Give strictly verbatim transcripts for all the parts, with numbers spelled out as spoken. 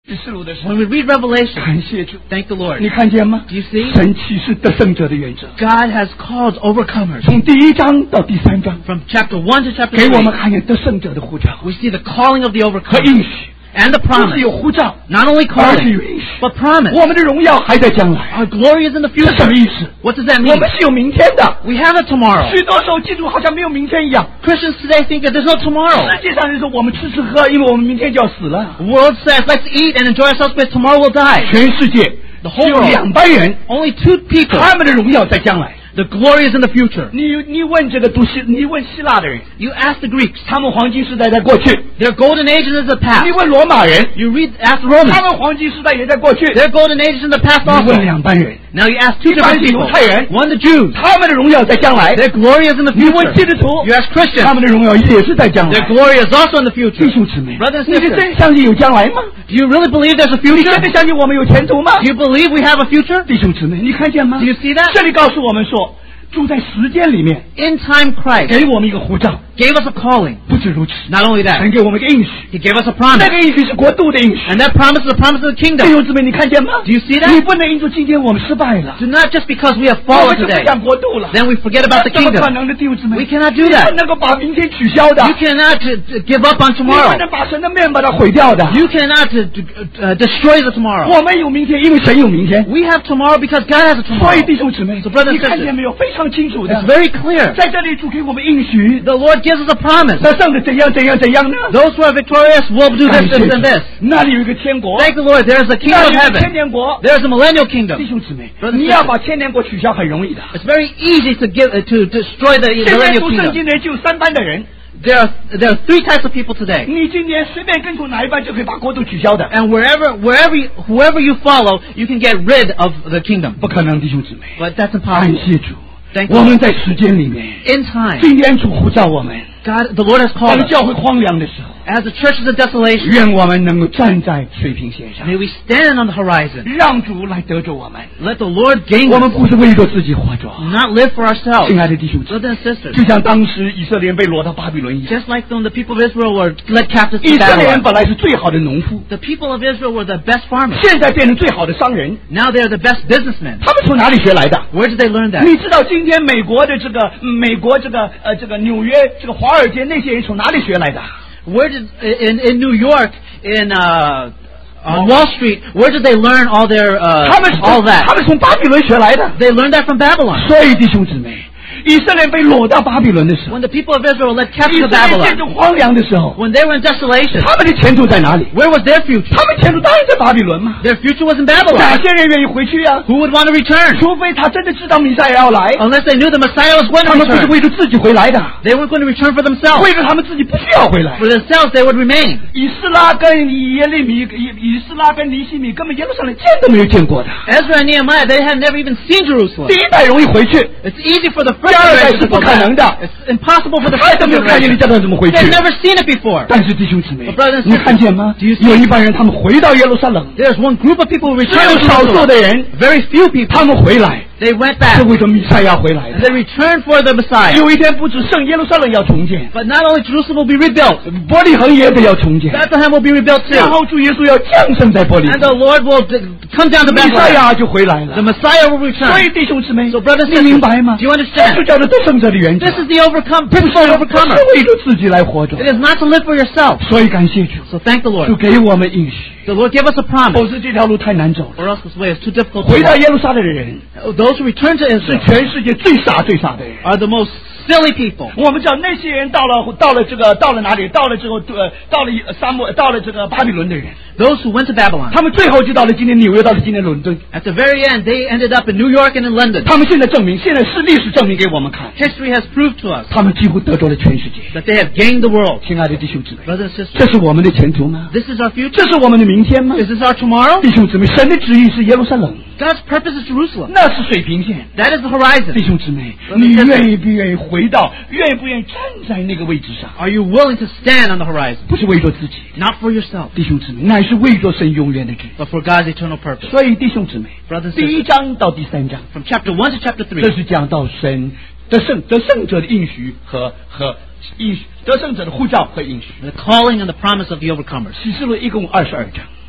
启示录的时候， When we read Revelation, 感谢主， thank the Lord. 你看见吗？ Do you see? 神启示得胜者的原则， God has called overcomers. 从第一章到第三章， From chapter one to chapter 给我们 three, 看见得胜者的呼召 we see the calling of the 和 overcomers 应许， and the 不 promise. 是有呼召， Not only 而是有 calling, 应许。 but promise. 我们的荣耀还在将来， Our glory is in the 这是什么 future. 意思？ What does that 我 mean? 们是有明天的。 We have it tomorrow. 许多时候基督徒好像没有明天一样。 Christians today think that there's no tomorrow. 世界上人说我们吃吃喝，因为我们明天就要死了。 The world says, let's eat and enjoy ourselves, but tomorrow we'll die. 全世界 The 只 whole 有 world, 两班人， only two people. 他们的荣耀在将来。 The glory is in the future. 你你问这个读希，你问希腊的人， You ask the Greeks. 他们黄金时代在过去； Their golden age is in the 你 past. 问罗马人， You read, ask 他 Romans. 们黄金时代也在过去； Their golden age is in the past 你问 also. 两班人， Now you ask two 一般 different 是犹 people. 太人， One the Jews. 他们的荣耀在将来； Their glory is in the 你问基 future. 督徒， You ask 他 Christians. 们的荣耀也是在将 Their 来。 glory is also in the future. 弟兄姊妹， Brothers and 你是 sisters, 真相信有将来吗？ do you really believe there's a 你 future? 真的相信我们有前途吗？ Do you believe we have a future? 弟兄姊妹，你看见吗 Do？you see that? 这里告诉我们说，住在时间里面， In time Christ 给我们一个呼召。 gave us a calling. 不止如此， Not only 神 that, 给我们一个应许， He gave us a 那 promise. 个应许是国度的应许。 And that promise is the promise of the 弟 kingdom. 兄姊妹，你看见吗？ Do you see that? 你不能因着今天我们失败了， Do not just because we have 我 fallen 们就不 today, 讲国度了。 then we forget about the 怎么可 kingdom. 能的，弟兄姊妹？ We cannot do 你 that. 不能够把明天取消的， You cannot to, to give up on 你不 tomorrow. 能把神的面把它毁掉的。 You cannot to, to, uh, destroy the tomorrow. 我们有明天，因为神有明天。 We have tomorrow because God has a 所 tomorrow. 以弟兄姊妹， So brothers and 你看见 sisters, 没有？非常清楚的 it's，very clear. 在这里主给我们应许， The Lord gives us a promise. 那胜的怎样怎样怎样呢？ Those who are victorious will do this, 感谢 this, 主 and this. 那里有一个天国， Thank the Lord. There is a 那 kingdom 里 of 有一个千 heaven. 年国。 There is a millennial 弟 kingdom. 兄姊妹， Brothers and 你要 sisters, 把千年国取消很容易的。 it's very easy to give uh, to destroy the 现在 millennial 读圣 kingdom. 经的人就有三班的人， There are there are three types of people today. 你今年随便跟从哪一班就可以把国度取消的， And wherever wherever you, whoever you follow, you can get rid of the kingdom. 不可能，弟兄姊妹。 But that's 感 impossible. 谢主， Thank you. 我们在时间里面， In time, 今天主呼召我们， God, the Lord has 当 called us. 教会荒凉的时候， As the church is in desolation, 愿我们能够站在水平线上， may we stand on the horizon. 让主来得着我们。 Let the Lord gain 我 us, 们不是为着自己活着， not live for ourselves. 亲爱的弟兄姊妹， Brothers and sisters, 就像当时以色列人被掳到巴比伦一样， just like when the people of Israel were led captive 以 to 色列人 Babylon, 本来是最好的农夫， the people of Israel were the best farmers. 现在变成最好的商人， Now they are the best businessmen. 他们从哪里学来的？ Where did they learn that? 你知道今天美国的这个美国这个呃这个纽约这个华尔街那些人从哪里学来的？ Where did in in New York, in uh, on Wall Street, where did they learn all their 他们 uh, 是 all 他 that? 们从巴比伦学来的。 They learned that from Babylon. 所以弟兄姊妹，以色列被掳到巴比伦的时候， When the people of Israel led 以 captive 色 to 列 Babylon, 建筑荒凉的时候， when they were in desolation, 他们的前途在哪里？ where was their future? 他们前途当然在巴比伦嘛。 Their future was in 哪 Babylon. 些人愿意回去呀、啊？ Who would want to return? 除非他真的知道弥赛亚要来， Unless they knew the Messiah was going 他 to 们不是 return. 为着自己回来的， They weren't going to return for themselves. 为着他们自己不需要回来。 For themselves, they would remain. 以斯拉跟以耶利米、以以斯拉跟尼西米根本耶路撒冷见都没有见过的。 Ezra and Nehemiah, they had never even seen Jerusalem. 第一代容易回去， It's easy for the 第 first 二代 generation 是 to 不 go 可能 back. 的。 It's impossible for the 他 first 都没有看见你 generation. 这段怎么回去 They've？ never seen it before. 但是弟兄姊妹 But brothers and， 你 sisters， 看见吗 do you？see？ 有一帮人他们回到耶路撒冷， There's one group of people who 只 returned 有 to 少数 Jerusalem. 的人， Very few people. 他们回来 They went 是 back. 为着弥赛亚回来 And 的。 they returned for the Messiah. 有一天不止圣耶路撒冷要重建， But not only Jerusalem will be rebuilt, 伯利恒也得要重建， Bethlehem will be rebuilt 然 too. 后主耶稣要降生在伯利 And the 恒， Lord will d- come down to 弥赛 Bethlehem. 亚就回来 The 了。 Messiah will 所以 return. 弟兄姊妹， So brothers and 你明白 sisters, 吗？ do you 这 understand? 就叫做得胜者的原则 This，is the overcome 不是 principle of 不 overcomer. 是为着自己来活着。 It is not to live for yourself. 所以感谢主， So thank the 主 Lord. 给我们应许， The Lord give us a 否 promise. 则这条路太难走了。 Or else this way is too difficult to 回到 walk. 耶路撒冷的人 Those who return to 是 Israel 全世界最傻最傻的人。 are the most silly people. 我们知道那些人到了到了这个到了哪里？到了之后，呃，到了沙漠，到了这个巴比伦的人， Those who went to Babylon. 他们最后就到了今天纽约，到了今天伦敦。 At the very end, they ended up in New York and in London. 他们现在证明，现在是历史证明给我们看， History has proved to us 他们几乎得着了全世界。 that they have gained the world. 亲爱的弟兄姊妹， Brothers and sisters, 这是我们的前途吗？ this is our future. 这是我们的明天吗？ Is this our tomorrow? 弟兄姊妹，神的旨意是耶路撒冷， God's purpose is Jerusalem. 那是水平线。 That is the horizon. 弟兄姊妹，你愿意不愿意回到，愿意不愿意站在那个位置上？ Are you willing to stand on the horizon? 不是为着自己， Not for yourself, 弟兄姊妹，乃是为着神永远的旨意。 but for God's eternal purpose. 所以弟兄姊妹， Brothers and 第一 sisters, 章到第三章， from chapter one to chapter 这 three, 是讲到神得胜得胜者的应许和和应许得胜者的呼召和应许。 the calling and the promise of the overcomers. 启示录一共二十二章，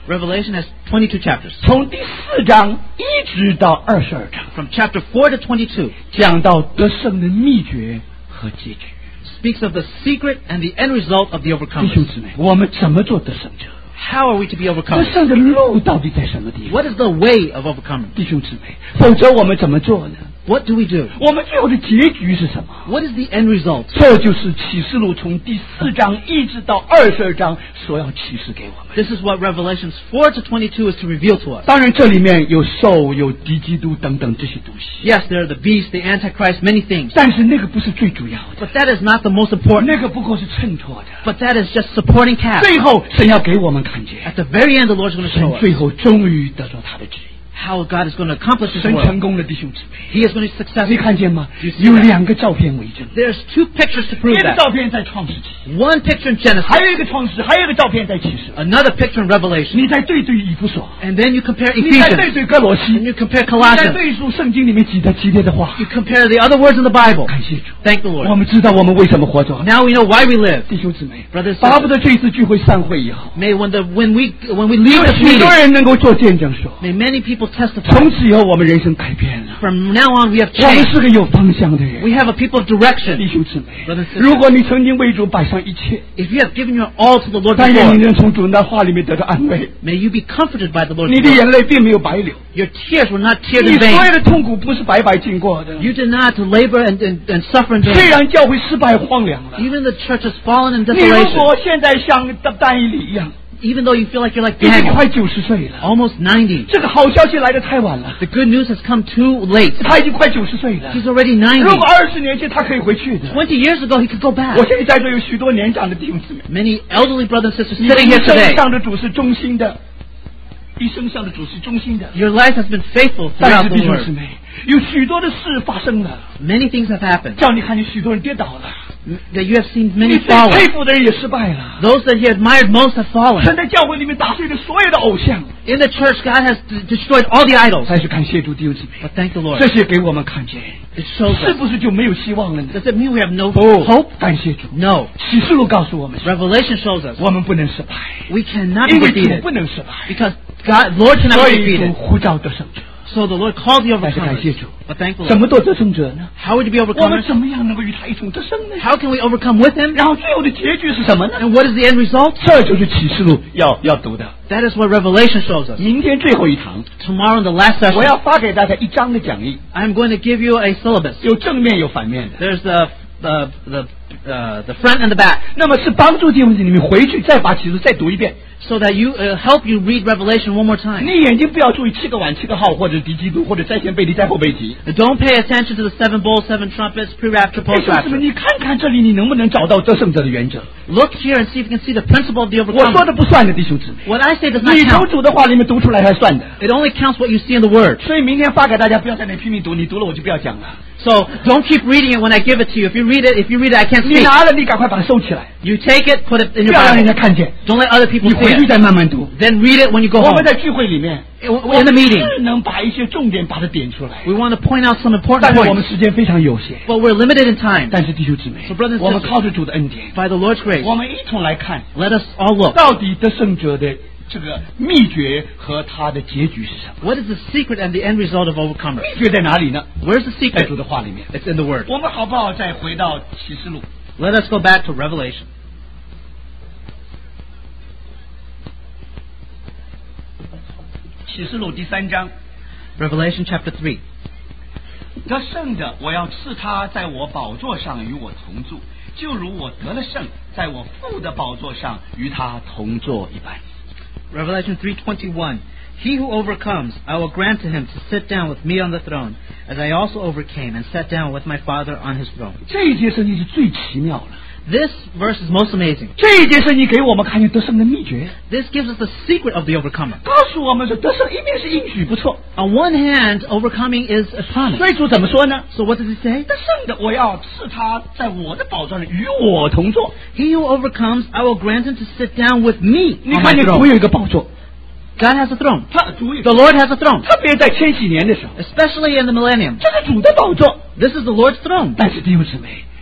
Revelation has twenty-two chapters. 从第四章一直到二十二章， From chapter four to twenty-two 讲到得胜的秘诀和结局。 speaks of the secret and the end result of the 弟 overcomers. 兄姊妹，我们怎么做得胜者？ How are we to be 得 overcomers? 胜的路到底在什么地方？ What is the way of overcoming? 弟兄姊妹，否则我们怎么做呢？ What do we do? 我们最后的结局是什么？ What is the end result? 这就是启示录从第四章一直到二十二章所要启示给我们。 This is what Revelations four to twenty-two is to reveal to us. 当然，这里面有兽、有敌基督等等这些东西， Yes, there are the beast, the antichrist, many things. 但是那个不是最主要的， But that is not the most important. 那个不过是衬托的。 But that is just supporting cast. 最后，神要给我们看见， At the very end, the Lord is going to 神 show us 最后终于得到他的旨意， how God is going to accomplish His 神 will. 成功了，弟兄姊妹。 He is going to be 你 successful. 看见吗？ You see 有 that? 两个照片为证， There's two pictures to 一 prove 个 that. 照片在创世纪， One picture in 还 Genesis, 有一个创世，还有一个照片在启示。 another picture in Revelation. 你再对对以弗所， And then you compare 你再对 Ephesians. 对哥罗西， And 你 you compare 再 Colossians. 对述圣经里面几的几列的话。 You compare the other words in the Bible. 感谢主， Thank the 我 Lord. 们知道我们为什么活着。 Now we know why we live. 弟兄姊妹 Brothers and， 巴不得这次聚会散会以后， May when the when we when we 有 leave this 许多 meeting, 人能够做见证说， may many people testify. 从此以后我们人生改变了， From now on, we have 我们 changed. 是个有方向的人。 We have a people of 弟 direction. 兄姊妹 Brothers and，sisters， 如果你曾经为主摆上一切， If you have given your all to the Lord 但愿你 before, 能从主那话里面得到安慰， may you be comforted by the Lord's 你的 word. 眼泪并没有白流， Your tears were not teared 你 in 所有 vain. 的痛苦不是白白经过的。 You did not labor and, and, and suffer in 虽 vain. 然教会失败荒凉了， Even the church has fallen in 你如 desolation. 果现在像但以理一样， Even though you feel like you're like 已经 Daniel, 快九十岁了， almost ninety. 这个好消息来的太晚了， The good news has come too late. 他已经快九十岁了。 He's already 如 ninety. 果二十年前他可以回去的， Twenty years ago, he could go back. 我相信在座有许多年长的弟兄姊妹， Many elderly brothers and sisters 你的 sitting 一 here 生 today. 上的主是忠心的，一生上的主是忠心的。 Your life has been faithful 但 throughout 是 the 弟兄姊 Lord. 妹，有许多的事发生了， Many things have happened. 叫你看见许多人跌倒了， That you have seen 你 many 最 fallen. 佩服的人也失败了。 Those that he admired most have fallen. 神在教会里面打碎了所有的偶像， In the church, God has d- destroyed all the idols. 还是感谢主弟兄姊妹， But thank the Lord. 这些给我们看见， It shows 是 us. 不是就没有希望了呢？ Does it mean we have no 不 hope? 感谢主。 No. 启示录告诉我们说， Revelation shows us 我们不能失败， we cannot 因 be 为主 defeated 不能失败， because God, Lord cannot 所 be 以主 defeated. 呼召得胜者。 So the Lord called the 但是感谢 overcomers. 主， But thank the 怎 Lord. 么做得胜者呢？ How are we to be 我们 overcomers? 怎么样能够与他一同得胜呢？ How can we overcome with Him? 然后最后的结局是什么呢？ And what is the end result? 这就是启示录要要读的。 That is what Revelation shows us. 明天最后一堂， Tomorrow in the last 我 session, 要发给大家一章的讲义， I'm going to give you a syllabus. 有正面有反面的。 There's the the the uh, the front and the back, 那么是帮助弟兄姊妹回去再把启示录再读一遍。 so that you uh, help you read Revelation one more time. 你眼睛不要注意七个碗、七个号，或者敌基督，或者在前背离、在后背提。 Don't pay attention to the seven bowls, seven trumpets, pre-rapture, 弟兄姊妹， post-rapture. 你看看这里，你能不能找到得胜者的原则？ Look here and see if you can see the principle of the 我说 overcomer. 的不算的，弟兄姊妹， What I say does not 你从 count. 主的话里面读出来才算的。 It only counts what you see in the Word. 所以明天发给大家，不要在那拼命读，你读了我就不要讲了。 So don't keep reading it when I give it to you. If you read it, if you read it, I can't 你 speak. 拿了，你赶快把它收起来， You take it, put it in 不 your 要让人家 Bible. 看见。 Don't let other people 你 see 回去 it. 再慢慢读。 Then read it when you go 我 home. 们在聚会里面， In the meeting, 是能把一些重点把它点出来， we want to point out some 但 important 是我们 points, 时间非常有限。 but we're limited in time. 但是弟兄姊妹 So brothers and，sisters， 我们靠着主的恩典， By the Lord's grace, 我们一同来看， let us all look. 到底得胜者的这个秘诀和他的结局是什么？ What is the secret and the end result of overcomers? 秘诀在哪里呢？ Where's the 在 secret? 主的话里面。 It's in the Word. 我们好不好再回到启示录？ Let us go back to Revelation. 启示录第三章， Revelation chapter three. 得胜的，我要赐他在我宝座上与我同住，就如我得了胜，在我父的宝座上与他同坐一般。 Revelation three twenty-one. He who overcomes, I will grant to him to sit down with me on the throne, as I also overcame and sat down with my Father on his throne. 这一节圣经是最奇妙的， This verse is most amazing. 这一节圣经给我们看见得胜的秘诀， This gives us the secret of the overcomer. 告诉我们说得胜一面是应许不错， On one hand, overcoming is a promise. 所以主怎么说呢？ So what does he say? 得胜的，我要赐他在我的宝座上与我同坐。 He who overcomes, I will grant him to sit down with me 你 on 看 my 见主 throne. 有一个宝座， God has a throne. 他主有 The Lord has a throne. 特别在千禧年的时候， Especially in the millennium. 这是主的宝座。 This is the Lord's throne. 但是弟兄姊妹，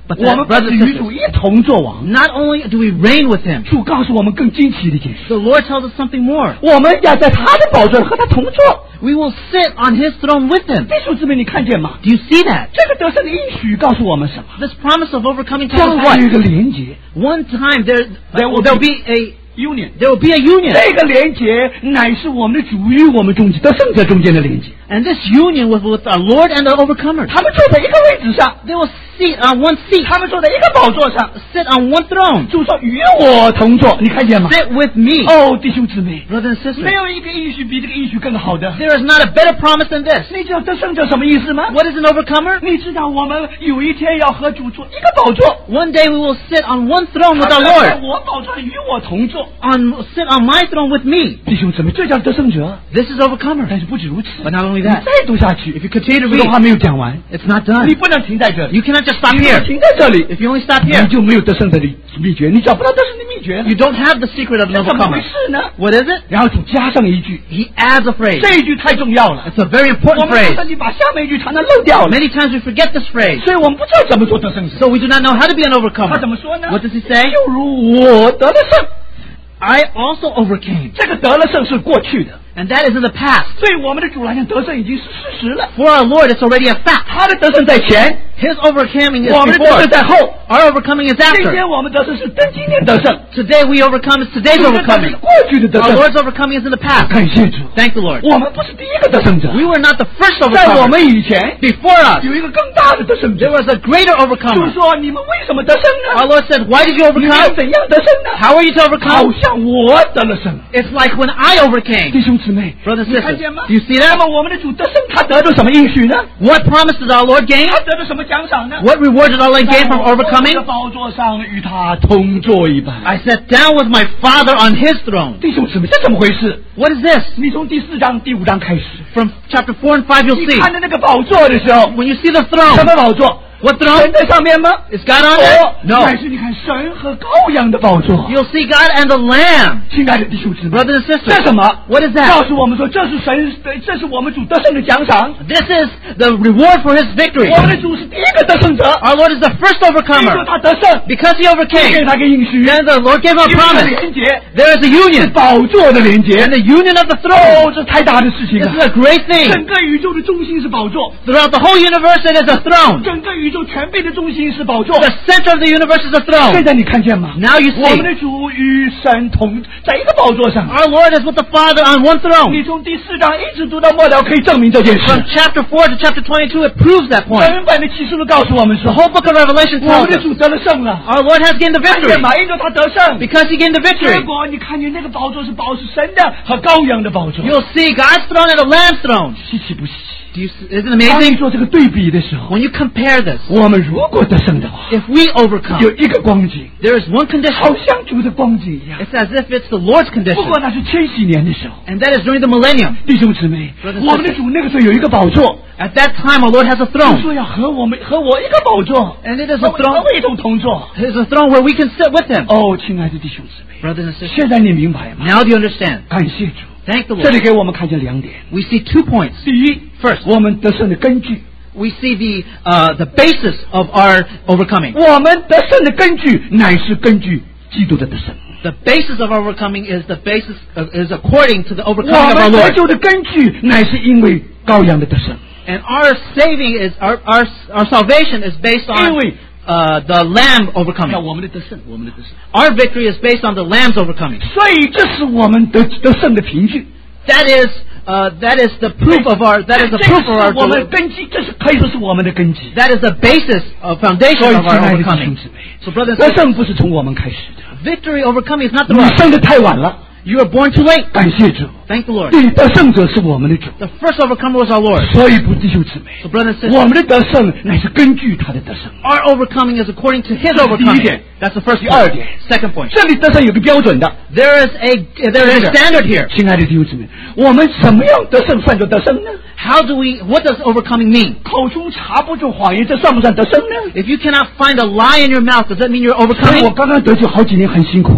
But 我 that, 们不 brothers 是 and 与主 sisters, 一同作王， not only do we reign with him, 主告诉我们更惊奇的一件事， the Lord tells us something more. 我们要在他的宝座和他同坐。 We will sit on his throne with him. 弟兄姊妹，你看见吗？ Do you see that? 这个得胜的应许告诉我们什么？ This promise of overcoming tells 将 us 来有一 what? 个连结， One time there, There will there'll be- be a union， there will be a union, 这个连结乃是我们的主与我们中间得胜者中间的连结。 and this union was with our Lord and the overcomers. 他们坐在一个位置上， They will sit on one seat, 他们坐在一个宝座上。 sit on one throne, 主说与我同坐，你看见吗？ sit with me. 哦，弟兄姊妹， Brothers and 没 sisters, 有一个应许比这个应许更好的。 there is not a better promise than this. 你知道得胜者什么意思吗？ What is an overcomer? 你知道我们有一天要和主坐一个宝座， One day we will sit on one throne with 他 our 在 Lord, 我宝座上与我同坐。 on sit on my throne with me. 弟兄姊妹，这叫得胜者。 This is overcomer. 但是不止如此， But not only 你 that, 再读下去， if you continue to 这个 read, 话没有讲完， it's not done. 你不能停在这里， You cannot just stop 你 here. 停在这里， If you only stop 你 here, 就没有得胜的秘诀，你找不到得胜的秘诀了。 you don't have the secret of an 这怎么回 overcomer. 事呢？ What is it? 然后主加上一句， He adds a phrase. 这一句太重要了， It's a very 我 important 们 phrase. 甚至把下面一句常常漏掉了， Many times we forget this phrase. 所以我们不知道怎么做得胜者。 So we do not know how to be an 他 overcomer. 怎么说呢？ What does he say? 就如我得了胜， I also overcame. 这个得了胜是过去的， And that is in the past. 对我们的主来讲，得胜已经是事实了。 For our Lord, it's already a fact. 他的得胜在前， His overcoming is 我们的得胜 before. 在后。 Our overcoming is 今 after. 天我们得胜是跟今天得胜， Today we overcome is today's 这是 overcoming. 过去的得 Our 胜。 Lord's overcoming is in the past. 感谢主， Thank the Lord. 我们不是第一个得胜者， We were not the first 在我 overcomer. 们以前 Before us, 有一个更大的得胜 there 者。 was a greater 主 overcomer. 说：“你们为什么得胜 Our 呢？ Lord said, why did you 你们要 overcome? 怎样得胜呢？ How are you to 好 overcome? 像我得了胜。 It's like when I overcame. 弟兄姊妹， Brothers and 你看 sisters, 见吗？ do you see 那 that? 么我们的主得胜，他得到什么应许呢？ What promise did our Lord gain? 他得到什么奖赏呢？ What reward did our Lord 在 gain from 我的 overcoming? 宝座上与他同坐一般。 I sat down with my Father on His throne. 弟兄姊妹，这怎么回事？ What is this? 你从第四章、第五章开始， From chapter four and five, you'll 你 see. 看着那个宝座的时候， When you see the 什 throne, 么宝座？ what 神 throne? 在上面吗？ Is God on it? 哦 No. 但是你看神和羔羊的宝座。 You'll see God and the Lamb. 亲爱的弟兄姊妹， Brothers and 这 sisters, 什么？ what is 告 that? 诉我们说，这是神，这是我们主得胜的奖赏。 This is the reward for His victory. 我们的主是第一个得胜者， Our Lord is the first 因为 overcomer. 他得胜， Because He 给 overcame, 他个应许， then the Lord gave a 因为他的 promise. 连结， There is a union. 宝座的连结 And。the union of the throne. 哦，这太大的事情 This 了 is！a great thing. 整个宇宙的中心是宝座， Throughout the whole universe, it is a throne. 整个宇宙全备的中心是宝座。 The center of the universe is a 现 throne. 在你看见吗？ Now you 我们 see, 的主与神同在一个宝座上。 our Lord is with the Father on one throne. 你从第四章一直读到末了，可以证明这件事。 From chapter four to chapter twenty-two, it proves that point. 原本的启示录告诉我们 The 说， whole book of Revelation 我 tells 们的 us 主得了胜了。 our Lord has gained the 看 victory 见吗？因着他得胜， because He gained the 结 victory. 果你看见那个宝座是宝是神的和羔羊的宝座， You'll see God's throne and the Lamb's throne. 稀奇不稀？ Do you see, isn't it 当你 amazing? 做这个对比的时候， When you compare this, 我们如果得胜的话， if we overcome, 有一个光景， there is one 好 condition. 像主的光景一样。 It's as if it's the Lord's 不 condition. 过那是千禧年的时候， And that is during the millennium. 弟兄姊妹 Brothers and， 我们的主那个时候有一个宝座， At that time, our Lord has a 主 throne. 说要和我们和我一个宝座， And it is 和 a 我 throne. 和我一同同坐。 It is a throne where we can sit with Him. 哦，亲爱的弟兄姊妹， Brothers and sisters, 现在你明白吗？ now do you understand? 感谢主， Thank the 这里 Lord. 给我们看见两点。 We see two points. 第一， First, 我们得胜的根据， we see the uh, the basis of our overcoming. 我们得胜的根据乃是根据基督的得胜。 The basis of our overcoming is the basis of, is according to the 我 overcoming of our 们得 Lord. 救的根据乃是因为羔羊的得胜， And our saving is our our our salvation is based 因 on 为 uh, the Lamb 看 overcoming. 我们的得胜，我们的得胜。 Our victory is based on the Lamb's overcoming. 所以这是我们得得胜的凭据。 That is uh, that is the proof of our that is the 这 proof 个 of 是 our 我们的根基，这是可以说是我们的根基。 that is the basis of 所 foundation 以， of 亲 our 爱的弟兄 overcoming. 姊妹， So brothers and 得 sisters, 胜不是从我们开始的， victory overcoming is not 你 through us. 生的太晚了。 You were born too late. 感谢主， Thank the Lord. 对，得胜者是我们的主。 The first overcomer was our Lord. 所以，不弟兄姊妹， So brothers and 我 sisters, 们的得胜乃是根据他的得胜。 our overcoming is according to His 这是第一 overcoming. 点。 That's the first 第二 point. 点， Second point. 这里得胜有个标准的， There is a there is a standard here. 亲爱的弟兄姊妹，我们怎么样得胜算作得胜呢？ How do we? What does overcoming mean? 口中查不住谎言，这算不算得胜呢？ If you cannot find a lie in your mouth, does that mean you're 所以我 overcoming? 刚刚得救好几年很辛苦啊，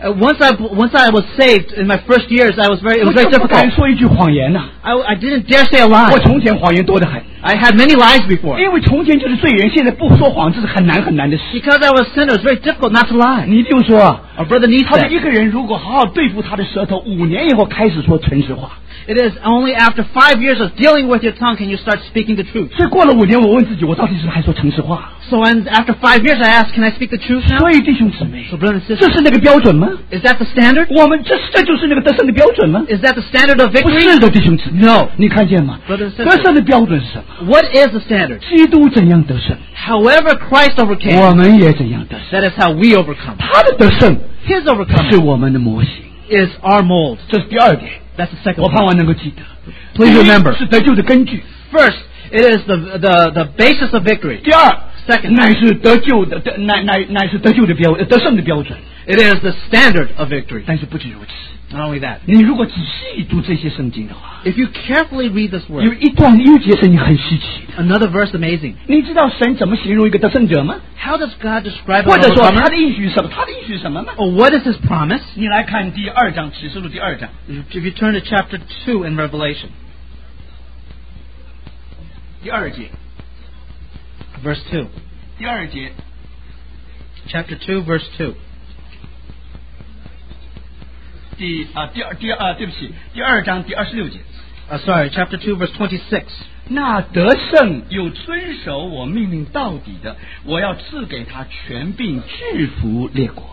Uh, once I once I was saved in my first years, I was very it 我 was very 就不敢 difficult. 说一句谎言呐、 I, I didn't dare say a 我 lie. 从前谎言多得很， I had many lies before. 因为从前就是罪人，现在不说谎，这是很难很难的事。 Because I was a sinner, it's very difficult not to lie. 你就说啊， Our brother Nice 他说 said, 一个人如果好好对付他的舌头，五年以后开始说诚实话。 it is only after five years of dealing with your tongue can you start speaking the truth. 所以过了五年，我问自己，我到底是不是还说诚实话？ So and after five years, I asked, can I speak the truth now? 所以弟兄姊妹， So brothers and 这 sisters, 是那个标准吗？ is that the standard? 我们这这就是那个得胜的标准吗？ Is that the standard of 不 victory? 是的，弟兄姊妹。 No. 你看见吗？ Brothers and 得 sisters, 胜的标准是什么？ what is the standard? 基督怎样得胜， However Christ 我 overcame, 们也怎样得胜。 that is how we overcome. 他的得胜 His 是 overcoming 我们的模型， is our mold. 这是第二点。 That's the second 我盼 one. 望能够记得。 Please 第一 remember. 是得救的根据。 First, it is the, the, the basis of victory. 第二 Second. 乃是得救的，得乃乃乃是得救的标呃得胜的标准。 It is the standard of victory. 但是不止如此， Not only that, 你如果仔细读这些圣经的话， if you carefully read this 有 word, 一段有一节圣经很稀奇的。 another verse amazing. 你知道神怎么形容一个得胜者吗？ How does God describe 或 an 者说他 overcomer? 的应许是什么？他的应许是什么吗？ Or what is his promise? 你来看第二章启示录第二章 If you turn to chapter two in Revelation, 第二节， verse two. 第二节 Chapter two, verse two. 第啊第二第二啊对不起，第二章第二十六节。 Uh, sorry, chapter two, verse twenty-six. 那得胜又遵守我命令到底的，我要赐给他权柄制服列国。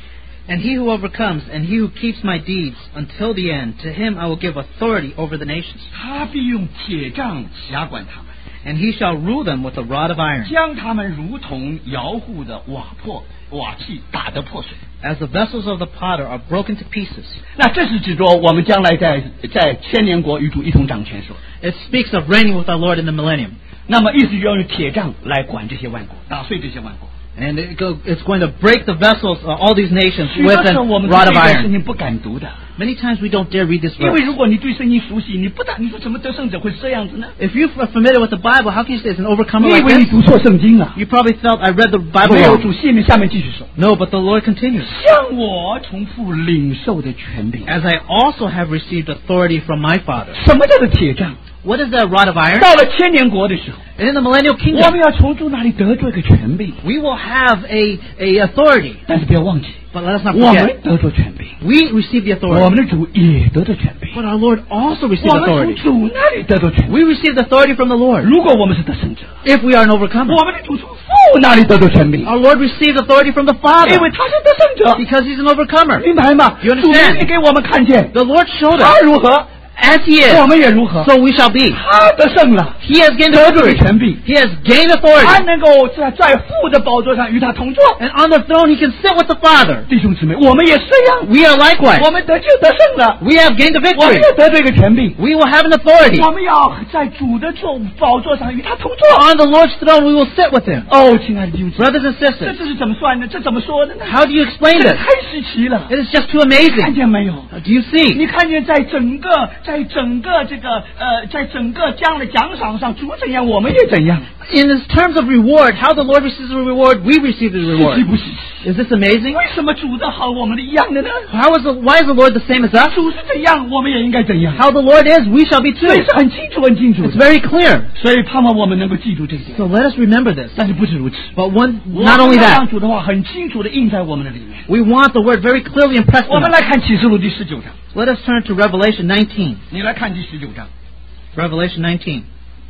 And he who overcomes, and he who keeps my deeds until the end, to him I will give authority over the nations. 他必用铁杖辖管他们， And he shall rule them with a rod of iron, 将他们如同窑户的瓦破瓦器打得破碎。 as the vessels of the potter are broken to pieces. 那这是指着我们将来在在千年国与主一同掌权说。 It speaks of reigning with our Lord in the millennium. 那么意思就要用铁杖来管这些万国，打碎这些万国。 And it go, it's going to break the vessels of all these nations 许 with 多 a 时候我们 rod 对 of 这个圣 iron. 经不敢读的， Many times we don't dare read this 因为 verse. 如果你对圣经熟悉，你不但你说怎么得胜者会是这样子呢？ If you're familiar with the Bible, how can you say it's an 你 overcomer 以 like 为你 this? 读错圣经了？ You probably felt I read the Bible 没有 wrong. 主下面下面继续说， No, but the Lord continues. 向我重复领受的权柄。 As I also have received authority from my Father. 什么叫做铁杖？ What is that rod of iron? 到了千年国的时候， In the millennial 我 kingdom, 们要从主那里得着一个权柄， we will have a, a authority. 但是不要忘记， But let us not 我们 forget, 得着权柄， we receive the 我 authority. 们的主也得着权柄， But our Lord also received 我们从 authority. 主那里得着权柄。 We received authority from the Lord. 如果我们是得胜者， If we are an overcomer, 我们的主从父那里得着权柄， our Lord received authority from the 因 Father 为他是得胜者， because he's an overcomer. 明白吗？ You 主 understand? 明明给我们看见 The Lord showed 他 us 如何， as he 我 is, 们也如何。 so we shall be. 他得胜了， He has gained 得着了 authority. 权柄， He has gained 他 authority. 能够在在父的宝座上与他同坐。 And on the throne he can sit with the Father. 弟兄姊妹，我们也是这样， We are likewise. 我们得救得胜了， We have gained the 我们 victory. 也得这个权柄， We will have an authority. 我们要在主的座宝座上与他同坐。 On the Lord's throne we will sit with him. 哦，亲爱的弟兄姊妹， Brothers and 这 sisters, 这是怎么算的？这怎么说的呢？ how do you explain 这 this? 太稀奇了， It is just too 看 amazing. 见没有？ Do you see? 你看见在整个在整个这个呃，在整个将来奖赏上，主怎样，我们也怎样， In this terms of reward, how the Lord receives the reward, we receive the 稀 reward. 奇不稀奇？ Is this amazing? 为什么主的好，我们的一样的呢？ How is the, why is the Lord the same as us? 主是怎样，我们也应该怎样。 How the Lord is, we shall be 所以 too. 是很清楚、很清楚 It's 的。 very clear. 所以盼望我们能够记住这一点。 So let us remember this. 但是不止如此， But one, 我 not 们 only 要 that, 让主的话很清楚的印在我们的里面。 we want the word very clearly impressed 我 in 们 us. 来看启示录第十九章， Let us turn to Revelation nineteen. 你来看第十九章 Revelation nineteen,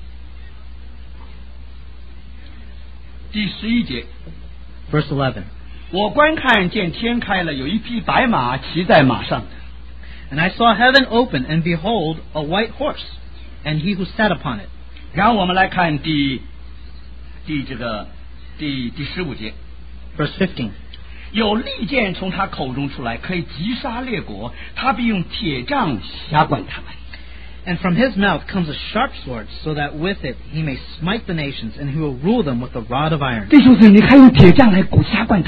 第十一节。 verse eleven. 我观看见天开了，有一匹白马骑在马上的。 And I saw heaven open, and behold, a white horse, and he who sat upon it. 然后我们来看第第这个第第十五节， Verse fifteen. 有利剑从他口中出来，可以击杀列国，他必用铁杖辖管他们。 And from his mouth comes a sharp sword, so that with it he may smite the nations, and he will rule them with a rod of iron. 弟兄姊妹，你还用铁杖来辖管他们。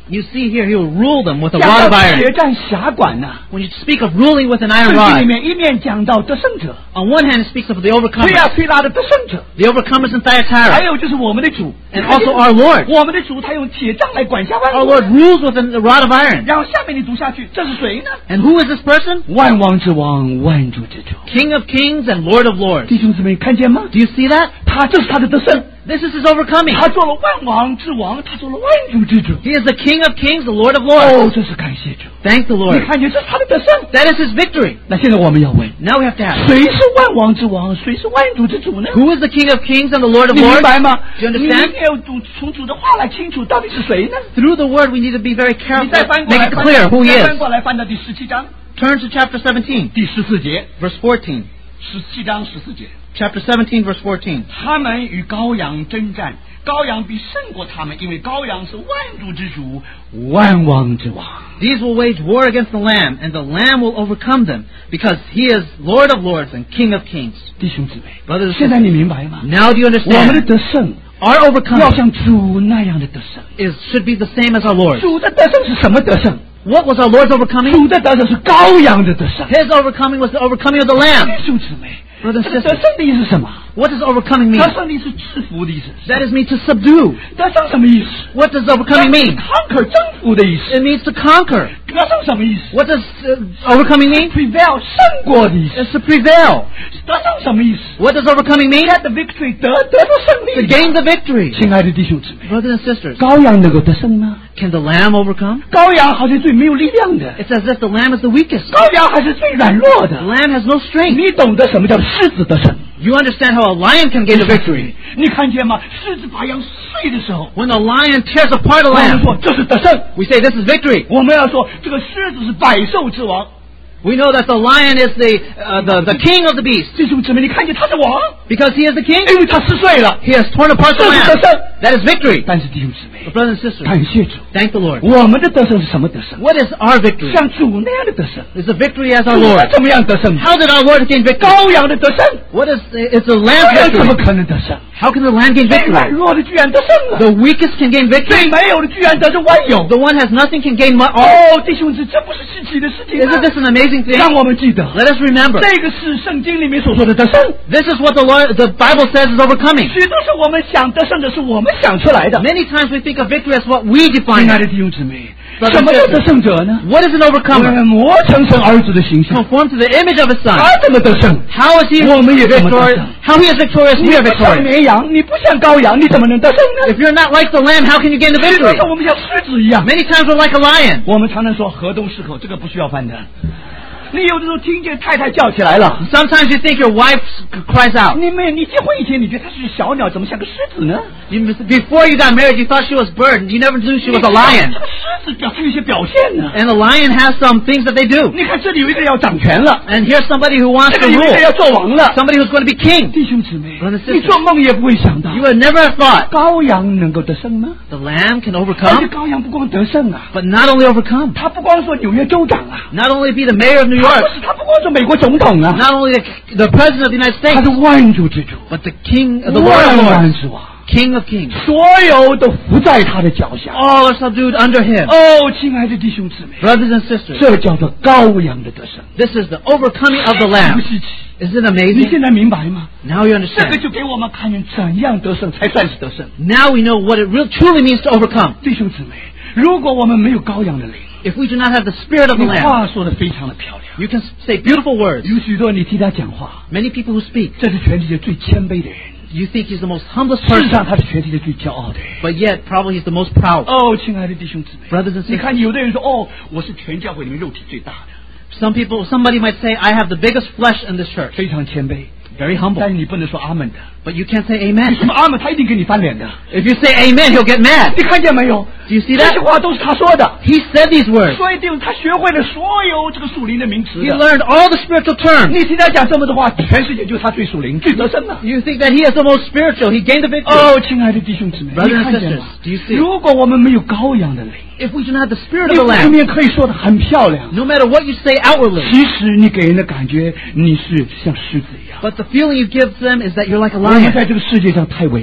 You see here, he will rule them with a 讲 rod 到 of 铁 iron. 战辖管呐、 When you speak of ruling with an 圣 iron 经里 rod, 面一面讲到得胜者， on one hand it speaks of the 推 overcomers, 亚推拉的得胜者， the overcomers in 还 Thyatira, 有就是我们的主， and also our Lord. 我们的主他用铁杖来管辖万 Our 国。 Lord rules with a rod of iron. 然后下面你读下去，这是谁呢？ And who is this person? 万王之王，万主之主。 King of kings and Lord of lords. 弟兄姊妹，看见吗？ Do you see that? 他这是他的得胜， This is his overcoming. 他做了万王之王，他做了万主之主。 He is the King of kings, the Lord of 哦， lords. 这是感谢主。 Thank the 你 Lord. 看见这是他的得胜。 That is his victory. 那现在我们要问， Now we have to ask, 谁是万王之王，谁是万主之主呢？ who is the King of kings and the Lord of 你明 lords? 白吗？ Do you 你 understand? 一定要读从主的话来清楚到底是谁呢？ Through the word, we need to be very 你 careful, 再翻过 make 来， it 翻 clear who he 再翻 is. 过来翻到第十七章 Turn to chapter seventeen, 第十四节， verse fourteen. 十七章十四节， Chapter seventeen, verse fourteen. 他们与羔羊征战，羔羊必胜过他们，因为羔羊是万主之主，万王之王。 These will wage war against the Lamb, and the Lamb will overcome them, because he is Lord of lords and King of kings. 弟兄姊妹， Brothers and 现在你 sisters, 明白吗？ now do you 我们的 understand? 得胜 Our 要 overcoming 像主那样的得胜。 is should be the same as our Lord. 主的得胜是什么得胜？ What was our Lord's overcoming? 主的得胜是羔羊的得胜。 His overcoming was the overcoming of the Lamb. 弟兄姊妹， Brothers 这 and 个得 sisters, 胜的意思是什么？ what does overcoming mean? 得胜的意思是制服的意思。 That is mean to subdue. 得胜什么意思？ What does overcoming mean? conquer 征服的意思。 It means to conquer. 得胜什么意思 What does uh, overcoming mean? ？prevail 胜过的意思。 It's to prevail. 得胜什么意思 What does overcoming mean? ？get the victory 得得到胜 To 利。 gain the victory. 亲爱的弟兄姊妹， Brothers and sisters, 羔羊能够得胜吗？ can the Lamb overcome? 羔羊好像最没有力量的， It's as if the Lamb is the weakest. 羔羊还是最软弱 The 的。 Lamb has no strength. 你懂得什么叫狮子得胜？ You understand how a lion can gain the victory. 你看见吗？狮子把羊碎的时候， When the lion tears apart a 我们 lamb, 说这是得胜。 we say this is victory. 我们要说这个狮子是百兽之王。 We know that the lion is the, uh, the, the king of the beast, 弟兄姊妹，你看见他是王， because he is the king. 因为他撕碎了， He has torn apart the 这是 lamb. 得胜。 That is victory. 但是弟兄姊妹， But brothers and sisters, 感谢主， thank the Lord. 我们的得胜是什么得胜？ What is our victory? 像主那样的得胜。 Is the victory as our 主 Lord. 怎么样得胜？ How did our Lord gain victory? 羔羊的得胜， What is it's the 羔 lamb's 羊怎么 victory? 可能得胜？ How can the lamb gain 最软 victory? 弱的居然得胜了， The weakest can gain 最 victory. 没有的居然得胜万有。 The one has nothing can gain mu- all. 哦，弟兄姊，这不是稀奇的事情吗 Isn't？this an amazing thing? 让我们记得， Let us remember. 这个是圣经里面所说的得胜。 This is what the Lord, the Bible says is overcoming. 许多是我们想得胜的，是我们想出来的。 Many times we think of victory as what we define 亲爱 it. 的弟兄姊妹， Brothers 什么 and 叫 sisters, 得胜者呢？ What is an overcomer? 磨成神儿子的形象， Conform to the image of his son. 他怎么得胜？ How is he 我们也怎么得 victorious? 胜？ How he is victorious, 你 we are 不像 victorious. 绵羊，你不像羔羊，你怎么能得胜呢？ If you're not like the lamb, how can you gain the 许多 victory? 时候我们像狮子一样。 Many times we're like a lion. 我们常常说河东狮口，这个不需要翻的。你有的时候听见太太叫起来了， Sometimes you think your wife cries out. 你没你结婚以前，你觉得她是小鸟，怎么像个狮子呢？ You, before you got married, you thought she was a bird, and you never knew she was a 这 lion. 个狮子表示有一些表现呢。 And the lion has some things that they do. 你看这里有一个要掌权了， And here's somebody who wants 这 to 个有一个 rule. 要做王了。 Somebody who's going to be king. 弟兄姊妹 Brothers and，sisters， 你做梦也不会想到， You would never have thought 羔羊能够得胜吗？ the lamb can 而且 overcome, 羔羊不光得胜啊， but not only overcome, 他不光做纽约州长啊， not only be the mayor of New 他 York, 不是他不光做美国总统啊， not only the, the president of the United 他 States, 是万主之主， but the king, the Lord of 万 lords, 王之王， King of kings. 所有都伏在他的脚下。 All are subdued under him. 哦，亲爱的弟兄姊妹， Brothers and sisters, 这叫做羔羊的得胜， this is the overcoming of the 不 lamb. 稀奇。 Isn't it 你 amazing? 现在明白吗？ Now you 这个 understand. 就给我们看见怎样得胜才算是得胜。 Now we know what it really truly means to overcome. 弟兄姊妹，如果我们没有羔羊的灵， If we do not have the spirit of 你 the lamb, 话说的非常的漂亮， you can say beautiful words. 有许多你听他讲话， Many people who speak, 这是全世界最谦卑的人， you think he's the most humblest 事实上 person, 他是全世界最骄傲的人。 but yet probably he's the most proud. 哦，亲爱的弟兄姊妹， Brothers and 你 sisters, 看有的人说，哦，我是全教会里面肉体最大的， some people, somebody might say, I have the biggest flesh in this church. 非常谦卑， Very 但 humble. 是你不能说阿门的。 But you can't say 为 amen. 什么阿门？他一定给你翻脸的。 If you say amen, he'll get mad. 你看见没有？ Do you see 这 that? 些话都是他说的， He said these words. 所以就他学会了所有这个属灵的名词 He 的。 learned all the spiritual terms. 你听他讲这么多话，全世界就他最属灵、最得胜了。 You think that he is the most spiritual. He gained the victory. 哦，亲爱的弟兄姊妹， Brothers 你 and 看见吗 sisters, do you see it? 如果我们没有羔羊的灵， If we do not have the spirit 你 of the 外 lamb, 面可以说的很漂亮， no matter what you say outwardly, 其实你给人的感觉你是像狮子一样。 but the feeling you give them is that you're like a 我们 lion. 在这个世界上太伟大了，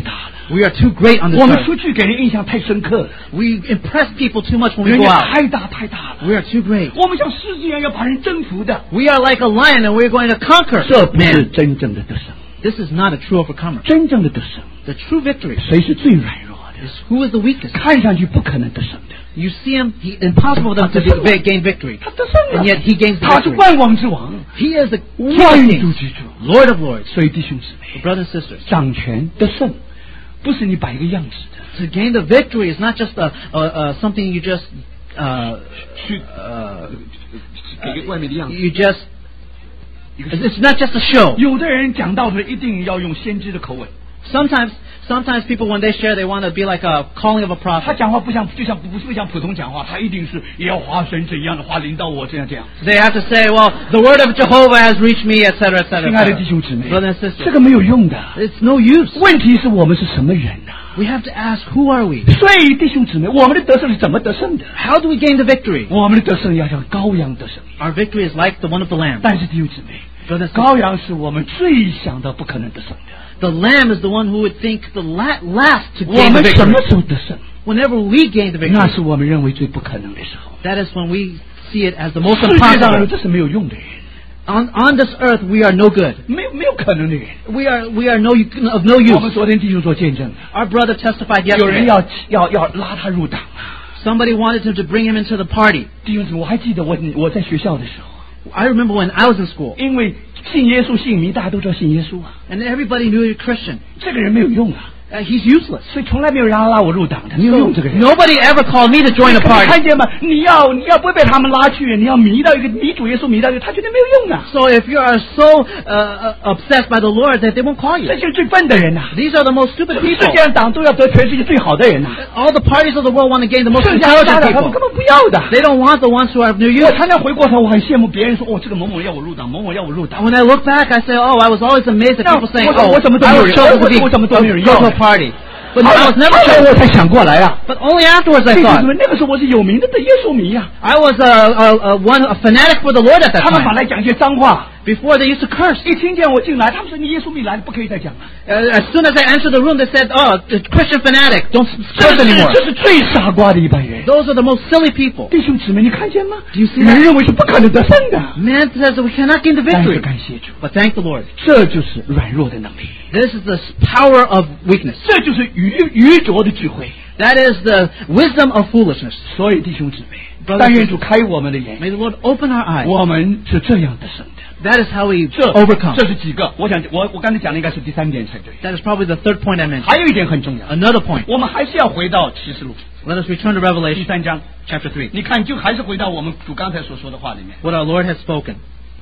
We are too great on this 我们 earth. 出去给人印象太深刻了， We impress people too much when we 人 go 家 out. 太大太大了。 We are too great. 我们像狮子一样要把人征服的， We are like a lion and we're going to conquer 这不是 man. 真正的得胜。 This is not a true overcomer. 真正的得胜， The true victory 谁是最软弱的？ is who is the weakest. 看上去不可能得胜的， You see him, he, impossible for them to That's de- gain victory. 他得胜 And 了， yet he gains the 他是 victory. 万王之王， He is the King 万 of 主 kings, 之主。 Lord of lords. 所以弟兄姊妹， Brothers and sisters, 掌权得胜，不是你摆一个样子的。 to gain the victory is not just a, a, a, something you just uh, 去呃给个外面的样子。 you just it's not just a show. 有的人讲道的一定要用先知的口吻， Sometimes sometimes people when they share they want to be like a calling of a 他 prophet. 讲话不像就像不是像普通讲话，他一定是也要花神怎样的话临到我这样这样。 They have to say, well, the word of Jehovah has reached me, et cetera, et 亲爱的弟 cetera. 兄姊妹， Brothers and 这 sisters, 个没有用的。 it's no use. 问题是我们是什么人呐、 We have to ask, who are we? 所以弟兄姊妹，我们的得胜是怎么得胜的？ How do we gain the victory? 我们的得胜要像羔羊得胜。 Our victory is like the one of the lamb. 但是弟兄姊妹， Brothers and 羔羊是我们最想到不可能得胜的。 The lamb is the one who would think the la- last to 我 gain the 们什么 victory. 时候得胜？ Whenever we gain the 那 victory, 是我们认为最不可能的时候。 that is when we see it as the most 世界上 impossible. 这是没有用的人， On, on this earth, we are no good. 没有没有可能的人。 We are we are no of no 我们 use. 昨天弟兄做见证的， Our brother testified 有人 yesterday. 要要要拉他入党啊！ Somebody wanted him to bring him into the party. 弟兄姊妹，我还记得我我在学校的时候， I remember when I was in school, 因为信耶稣信迷，大家都知道信耶稣啊， and everybody knew you're Christian. 这个人没有用啊， Uh, he's useless. 所以从来没有人拉我入党的，没有 So 用这个人。 nobody ever called me to join a 你 party. 看见吗？你要你要不被他们拉去，你要迷到一个迷主耶稣迷到一个，他觉得没有用啊。 So if you are so uh, uh, obsessed by the Lord that they won't call 这 you. 就是最笨的人呐、 These are the most stupid 世 people. 界上党都要得全世界最好的人呐、 All the parties of the world want to gain the most 剩下的 intelligent 他们 people. 根本不要的。 They don't want the ones who are near you. 我常常回过头，我很羡慕别人说，哦，这个某某要我入党，某某要我入党。 When I look back, I say, oh, I was always amazed at No, people saying, 我- oh, 我怎么都 I 没有 was 人- chosen to 我- be 我怎么都没有人 go 要 to 的。 a party. But 后 I was 来 never 后来 chosen. 我才想过来啊， But only afterwards I 弟兄姊 thought. 妹，那个时候我是有名的的耶稣迷呀、 I was a, a, a one a fanatic for the Lord at that 他们马 time. 来讲一些脏话， Before they used to curse. 一听见我进来，他们说你耶稣迷来了，不可以再讲了。 Uh, as soon as I entered the room, they said, oh, the Christian fanatic, don't 这 curse 是 anymore. 这是最傻瓜的一般人。 Those are the most silly people. 弟兄姊妹，你看见吗？ Do you see 人 that? 认为是不可能得胜的， Man says that we cannot gain the 但是 victory. 感谢主， But thank the Lord. 这就是软弱的能力， This is the power of weakness. 这就是愚愚拙的智慧。 That is the wisdom of foolishness. 所以弟兄姊妹， Brothers 但愿主开我们的眼， May the Lord open our eyes. 我们是这样得胜的。 That is how we 这 overcome. 这是几个？我想我我刚才讲的应该是第三点才对。 That is probably the third point I mentioned. 还有一点很重要， Another point. 我们还是要回到启示录 Let us return to 第 Revelation 三章。 chapter three. 你看，就还是回到我们主刚才所说的话里面。 What our Lord has spoken.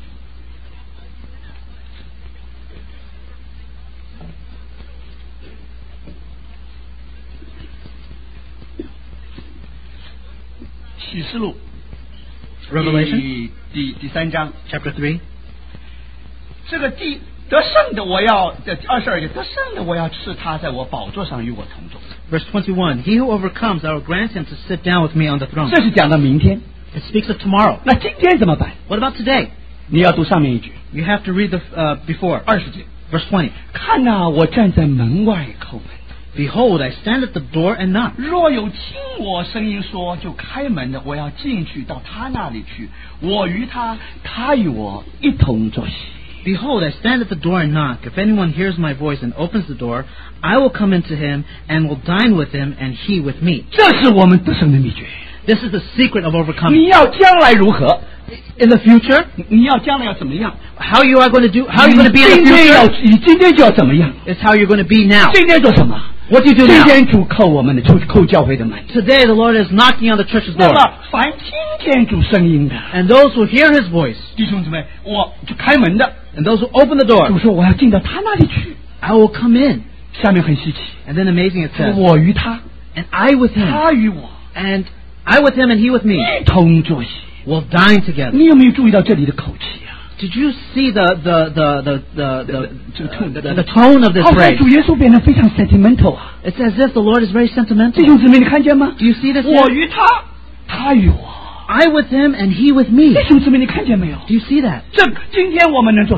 启示录 Revelation 第第第三章， chapter three. 这个第得胜的，我要这二十二节得胜的，我要赐他在我宝座上与我同坐。 Verse twenty-one. He who overcomes, I will grant him to sit down with me on the throne. 这是讲到明天， It speaks of tomorrow. 那今天怎么办？ What about today? 你要读上面一句 You have to read the uh, before. 二十节。 Verse twenty. 看呐、我站在门外叩门， Behold, I stand at the door and knock. 若有听我声音说就开门的，我要进去到他那里去，我与他，他与我一同坐席。 Behold, I stand at the door and knock. If anyone hears my voice and opens the door, I will come into him and will dine with him and he with me. 这是我们得胜的秘诀。 This is the secret of 你 overcoming. 要将来如何？ In the future, 你你要将来要怎么样？ how you are going to do, how you 你 going to be in 今 the 天要 future 你今天就要怎么样？ is how you're going to be now. 今天做什么？ What do you do 今 now? 天主叩我们的叩叩教会的门。 Today, the Lord is knocking on the church's 那 door. 么凡听见主声音的 And those who hear his voice, 弟兄姊妹，我就开门的。 and those who open the 主 door, 说我要进到他那里去。 I will come in. 下面很稀奇， And then amazing it says, 我与他， and I with him, 他与我 and I with him and he with me 一同坐席。 will dine together. 你有没有注意到这里的口气啊？ Did you see the the the the the, the, The tone- the, the tone of this 好像 phrase? 主耶稣变得非常 sentimental 啊！ It's as if the Lord is very 弟 sentimental. 兄姊妹，你看见吗？ Do you see this? 我 here? 与他，他与我。 I with him and he with me. 弟兄姊妹，你看见没有？ Do you see that? 这今天我们能做什么？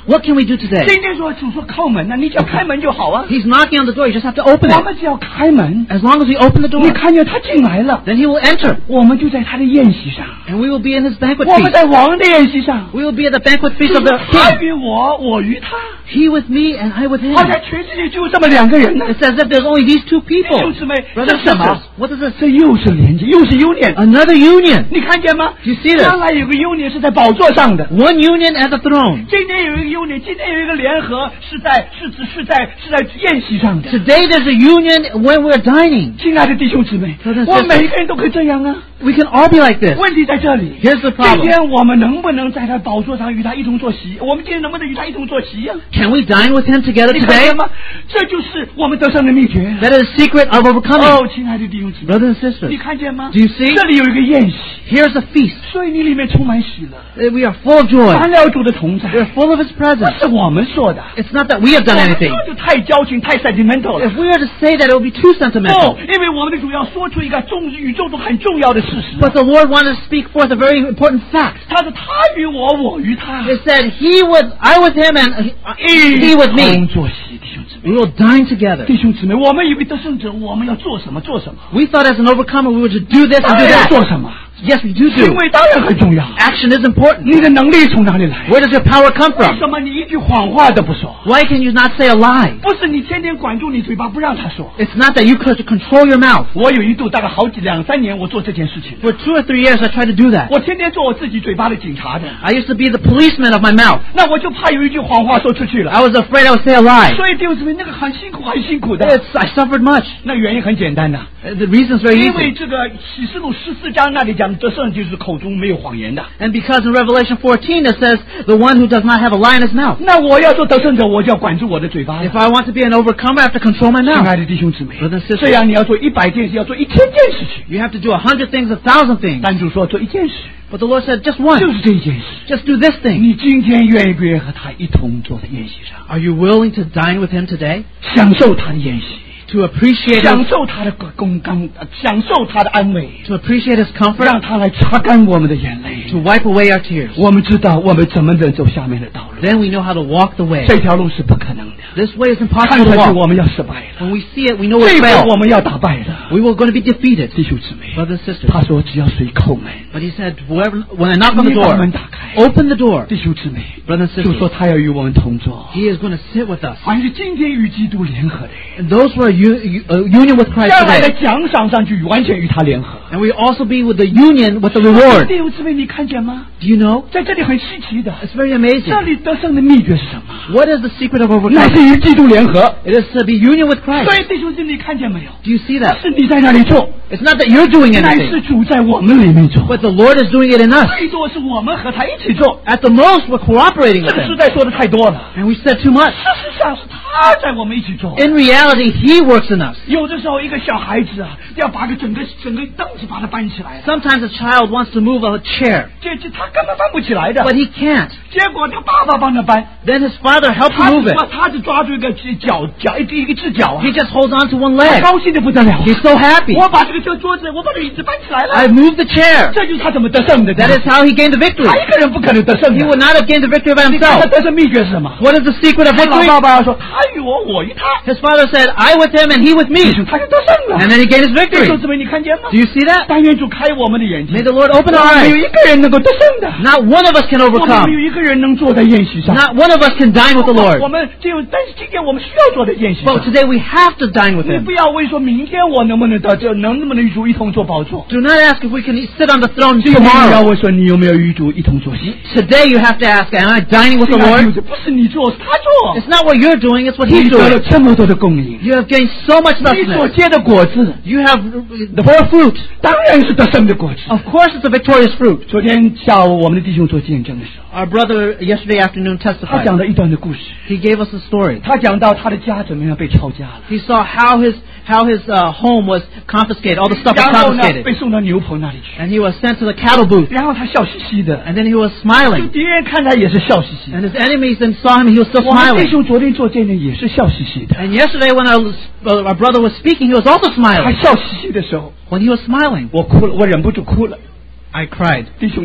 What can we do today? 今天说主说叩门呢，你只要开门就好啊。 He's knocking on the door. You just have to open 我 it. 们只要开门， As long as we open the 你 door, 看见他进来了， then he will enter. 我们就在他的宴席上， And we will be in his banquet 我们 feast. 在王的宴席上， We will be at the banquet feast of the 他 king. 与我，我与他， He with me and I with him. 好像全世界就这么两个人呢。 It's as if there's only these two 弟 people. 兄姊妹， Brothers 这 and 是什么 sisters,？what is this? 这又是连接，又是 union。 Another union. 你看见吗？ Do you see this? 将来有个 union 是在宝座上的。 One union at the throne. 今天有一个 union， 今天有一个联合，是在是指是在是在宴席上的。 Today there's a union when we're dining. 亲爱的弟兄姊妹， Brothers and 我 sisters. 每一个人都可以这样啊。 We can all be like this. 问题在这里。 Here's the 今 problem. 天我们能不能在他宝座上与他一同坐席？我们今天能不能与他一同坐席呀、 Can we dine with him together 你看 today? 见吗？这就是我们得胜的秘诀。 That is the secret of overcoming. 哦，亲爱的弟兄姊妹， Brothers and 你 sisters, 看见吗？ do you see? 这里有一个宴席， Here's a feast. 所以你里面充满喜乐， Uh, We are full of joy. 满了主的同在。 We're full of his 不 presence. 是我们说的， It's not that we have done 我们 anything. 说就太矫情、太 sentimental 了。 If we were to say that, it would be too 哦 sentimental.， 因为我们的主要说出一个重宇宙中很重要的事实， But the Lord wanted to speak forth a very important fact. 他说他与我，我与他， It said, He with, I with him and he, he with 同 me. 坐席，弟兄姊妹。 We will dine together. 弟兄姊妹，我们以为得胜者，我们要做什么做什么， We thought as an overcomer we were to do this 当 and do 然要 that. 做什么， Yes, we do 行 do. 为当然很重要。 Action is important. 你的能力从哪里来？ Where does your power come 为 from? 什么你一句谎话都不说？ Why can you not say a lie? 不是你天天管住你嘴巴不让他说。 It's not that you could control your mouth. 我有一度大概好几两三年，我做这件事情， For two or three years I tried to do that. 我天天做我自己嘴巴的警察的。 I used to be the policeman of my mouth. 那我就怕有一句谎话说出去了， I was afraid I would say a lie. 所以弟兄姊妹，那个很辛苦，很辛苦的。 It's, I suffered much. 那原因很简单的， Uh, The reason's very 因为 easy. 这个启示录十四章那里讲得胜就是口中没有谎言的。 And because in Revelation fourteen it says, the one who does not have a lie in his mouth. 那我要做得胜者，我就要管住我的嘴巴了。 If I want to be an overcomer, I have to control my 亲 mouth. 爱的弟兄姊妹 Brothers and，sisters 虽然你要做一百件事，要做一千件事情， You have to do a hundred things, a thousand things. 但主说做一件事， But the Lord said, just 就 one. 是这一件事。 Just do this thing. 你今天愿意不愿意和他一同坐在宴席上， Are you willing to dine with him today? 享受他的宴席， To appreciate 享 his, 受他的公刚，呃享受他的安慰， to appreciate his comfort, 让他来擦干我们的眼泪。 to wipe away our tears. 我们知道我们怎么能走下面的道路， Then we know how to walk the way. 这条路是不可能的。 This way is 看 impossible to 上去 walk. 我们要失败了， When we see it, we know 这 we'll 一回 fail. 我们要打败的。 We were going to be defeated. 弟兄姊妹， Brothers and sisters. 他说只要谁叩门， But he said, whoever, when I knock on the 你把 door, 门打开。 open the door. 弟兄姊妹， Brothers and 就说 sisters, 他要与我们同坐， he is going to sit with us. 凡是今天与基督联合的人， And those who are u- uh, union with Christ 将来的 today. 奖赏上去完全与他联合。 And we also be with the union with the reward. 弟兄姊妹，你看见吗？ Do you know? 在这里很稀奇的， It's very 这 amazing. 里得胜的秘诀是什么？ What is the secret of 乃 overcoming? 是与基督联合。 It is to be union with 所 Christ. 以弟兄姊妹，你看见没有？ Do you see that? 是你在那里做， It's not that you're doing 乃是 anything, 主在我们里面做。 but the Lord is doing it in us. 最多是我们和他一起做。 At the most, we're cooperating 这 with 个 Him. 实在说的太多了。 And we said too much. 事实上是他在我们一起做。 In reality, He works in us. 有的时候，一个小孩子啊，要把个整个整个凳子把它搬起来， Sometimes a child wants to move a chair, 这这他根本搬不起来的。 but he can't. 结果他爸爸帮他搬， Then his father helps 他 him 只 move 抓 it. 他只抓住一个脚脚一个一个只脚啊， He just holds on to one 他 leg. 高兴的不得了。 He's so happy. 我把这个这桌子，我把这个椅子搬起来 I 了， moved the chair. 这就是他怎么得胜的。 That is how he gained the victory. 他一个人不可能得胜 He 的。 would not have gained the victory by 你看 himself. 他得胜秘诀是什么？ What is the secret of 他老 victory? 爸爸说：“他与我，我与他。 His father said, I with him and he with ” me. 他就得胜了。 And then he gained his 弟 victory. 兄姊妹，你看见吗 Do？you see that? 但愿主开我们的眼睛 May，the Lord open 我 our 们有 eyes. 一个人能够得胜的， Not one of us can 我们 overcome. 有一个人能坐在宴席上。 Not one of us can dine with the 我 Lord. 们只有，但是今天我们需要坐在宴席 But 上。 today we have to dine with 你 him. 不要问说明天我能不能得，就能不能与主一同坐宝座。 Do not ask if we can sit on the throne 今天你要 tomorrow. 问说你有没有与主一同坐席？ Today you have to ask, am I dining with the 亲爱的弟 Lord? 兄不是你做，是他做。 It's not what you're doing, it's what 你 He's 得了 doing. 这么多的供应， You have gained so much 你所 sustenance. 结的果子， You have the whole fruit. 当然是得胜的果子。 Of course it's a victorious fruit. 昨天下午我们的弟兄做见证的时候， Our brother yesterday afternoon 他 testified. 讲了一段的故事。 He gave us a story. 他讲到他的家怎么样被抄家了， He saw how his how his uh, home was confiscated, all the stuff was 然后呢 confiscated. 被送到牛棚那里去， And he was sent to the cattle booth. 然后他笑嘻嘻的， And then he was 就 smiling. 敌人看他也是笑嘻嘻。 And his enemies then saw him and he was still 我们弟 smiling. 兄昨天做见证也是笑嘻嘻的， And yesterday when our, uh, our brother was speaking, he was also 他 smiling. 笑嘻嘻的时候， When he was smiling, 我哭了，我忍不住哭了。 I cried. 弟兄姊妹，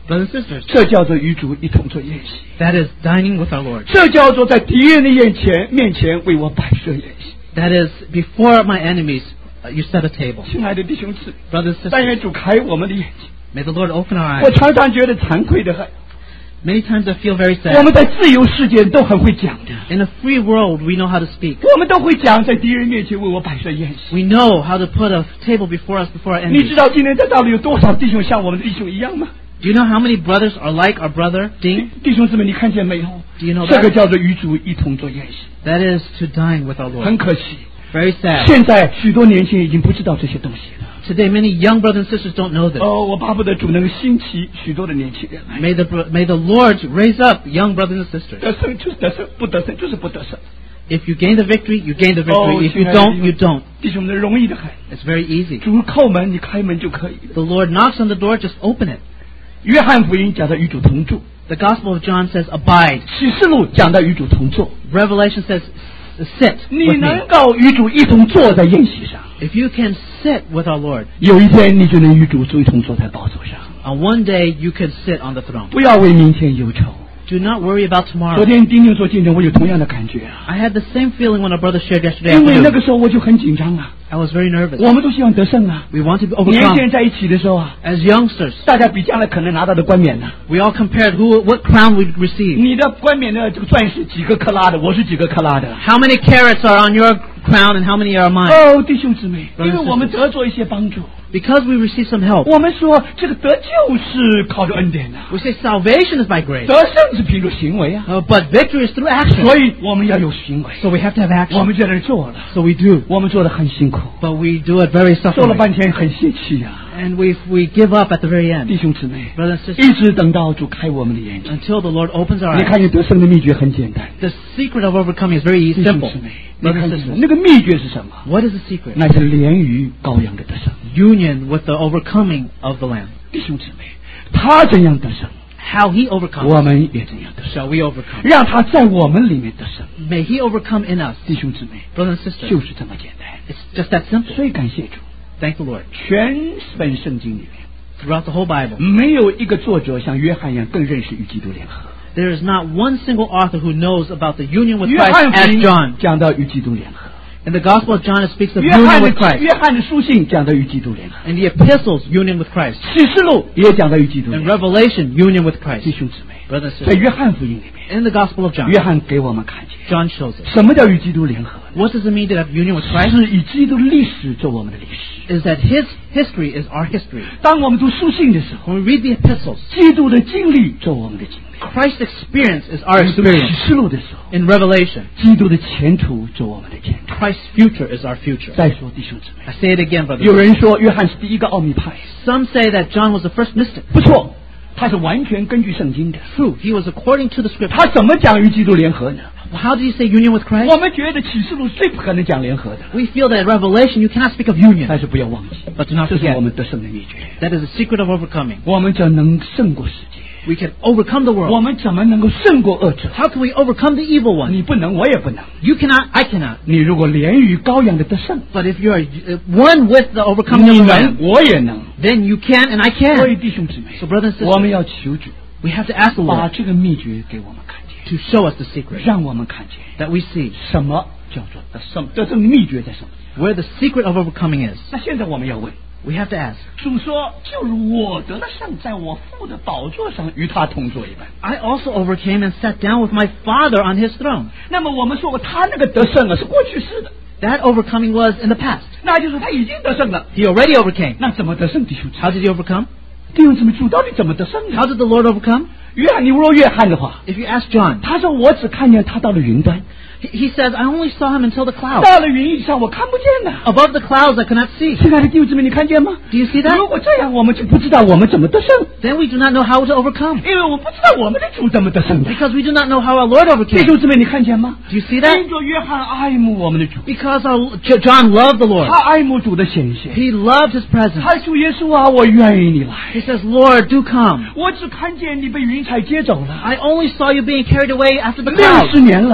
Brothers and sisters, 这叫做与主一同做宴席， that is dining with our Lord. 这叫做在敌人的眼前面前为我摆设宴席。 That is before my enemies, uh, you set a table. 亲爱的弟兄姊妹， Brothers and 但 sisters, 愿主开我们的眼睛。 may the Lord open our 我 eyes. 常常觉得惭愧的很。 Many times I feel very 我 sad. 们在自由世界都很会讲的， In a free world, we know how to speak. 我们都会讲在敌人面前为我摆设宴席。 We know how to put a table before us, before our 你知 enemies. 道今天在道里有多少弟兄像我们的弟兄一样吗？ Do you know how many brothers are like our brother Ding? 弟兄姊妹，你看见没有？ Do you know 这个 that? 叫做与主一同做宴席。 That is to dine with our 很 Lord. 可惜， Very sad. 现在许多年轻人已经不知道这些东西了。 Today, many young brothers and sisters don't know this. 哦，我巴不得主能够兴起许多的年轻人来。 May the, may the Lord raise up young brothers and sisters. 得胜就是得胜，不得胜就是不得胜。 If you gain the victory, you gain the 哦， victory. If you 亲爱的 don't, you don't. 弟兄们，容易的很。 It's very easy. 主叩门，你开门就可以了。 The Lord knocks on the door, just open it. 约翰福音讲到与主同住， The Gospel of John says, abide. 启示录讲到与主同坐。 Revelation says, sit 你 with 能 me. 够与主一同坐在宴席上， If you can sit with our Lord, 有一天你就能与主一同坐在宝座上。 on one day you can sit on the throne. 不要为明天忧愁。 Do not worry about 昨 tomorrow. 天丁丁做见证，我有同样的感觉啊， I had the same feeling when our brother shared yesterday 因为那 afternoon. 个时候我就很紧张啊， I was very nervous. 我们都希望得胜啊。 We want to 年轻 overcome. 人在一起的时候啊， As youngsters, 大家比将来可能拿到的冠冕呢， we all compared who, what crown we'd receive. 你的冠冕的这个钻石几个克拉的，我是几个克拉的。 How many carats are on your crown and how many are mine? 哦，弟兄姊妹，因 Brothers and 为我们得着一些帮助， Because we receive some help. 我们说这个得救是靠着恩典的， We say salvation is by grace. 得胜是凭着行为啊， Uh, but victory is through action. 所以我们要有行为。 So we have to have 我 action. 们在那儿做了， So we do. 我们做的很辛苦， But we do it very 做了 suffering. 半天很泄气啊， And we we give up at the very 弟 end. 兄姊妹， Brothers and 一 sisters, 直等到主开我们的眼睛。 until the Lord opens our 你 eyes. 看见得胜的秘诀很简单， The secret of overcoming is very 弟兄 simple. 姊妹，你 Brothers 看 and 见吗 sisters, 那个秘诀是什么？ what is the secret? 那是连于羔羊的得胜。 Union with the overcoming of the Lamb. 弟兄姊妹，他怎样得胜， How He overcomes, 我们也怎样得胜， shall we overcome? 让他在我们里面得胜。 May He overcome in us. 弟兄姊妹， Brothers and sisters, 就是这么简单。 it's just that simple. 所以感谢主， Thank the Lord. 全本圣经里面 Throughout the whole Bible, 没有一个作者像约翰一样更认识与基督联合。 there is not one single author who knows about the union with 约 Christ 翰 as 福音 John. 讲到与基督联合， In the Gospel of John, it speaks of 约 union 翰 with 的 Christ. 约翰的书信讲到与基督联合， In the epistles, union with Christ. 启示录也讲到与基督 In 联合。 Revelation, union with 弟 Christ. 兄姊妹， Brothers and 在 sisters, 约翰福音里面， in the Gospel of John, 约翰给我们看见 John shows us. 什么叫与基督联合呢？ What does it mean to have union with Christ? 是以基督历史做我们的历史。 Is that His history is our history. 当我们读书信的时候， When we read the epistles, 基督的经历做我们的经历； Christ's experience is our 读启 experience. 示录的时候， In Revelation, 基督的前途做我们的前途。 Christ's future is our future. 再说，弟兄姊妹， I say it again, brothers. 有人说约翰是第一个奥秘派， Some say that John was the first mystic. 不错，他是完全根据圣经的。 True, he was according to the scripture. 他怎么讲与基督联合呢？ How did he say union with Christ? 我们觉得启示录最不可能讲联合的， We feel that in Revelation you cannot speak of union. 但是不要忘记， But do not 这是 forget, 我们得胜的秘诀。 that is the secret of overcoming. 我们怎能胜过世界？ We can overcome the 我 world. 们怎么能够胜过恶者？ How can we overcome the evil one? 你不能，我也不能。 You cannot, I cannot. 你如果连于羔羊的得胜， But if you are uh, one with the overcoming 你 of the 能 Lamb, 我也能。 then you can and I 所以 can. 弟兄姊妹， So brothers and 我们 sisters, 要求主 we have to ask the 把 Lord 这个秘诀给我们看见， to show us the secret, 让我们看见 that we see 什么叫做得胜，得胜的秘诀在什么。 where the secret of overcoming is. 那现在我们要问， We have to ask, 主说：“就如我得了胜，在我父的宝座上与他同坐一般。 I also overcame and sat down with my Father on His throne. ” 那么我们说过，他那个得胜啊是过去式的， That overcoming was in the past. 那就是他已经得胜了。 He already overcame. 那怎么得胜？弟兄姊妹 How did he overcome? 弟兄姊妹，主到底怎么得胜 How 呢？ did the Lord overcome? 约翰，你若约翰的话， If you ask John, 他说：“我只看见他到了云端， he, he says, I only saw him until the clouds. 到了云以上，我看不见了。” Above the clouds I could not see. 亲爱的弟兄姊妹，你看见吗？ Do you see that? 如果这样，我们就不知道我们怎么得胜， Then we do not know how to overcome. 因为我们不知道我们的主怎么得胜的。 Because we do not know how our Lord 弟 overcame. 兄姊妹，你看见吗？ Do you see that? 因着约翰爱慕我们的主， Because our, J- John loved the Lord. 他爱慕主的显现。 He loved His presence. 他主耶稣啊，我愿意你来。 He says, Lord, do come. 我只看见你被云彩接走了， I only saw you being carried away after the 六 clouds. 十年了，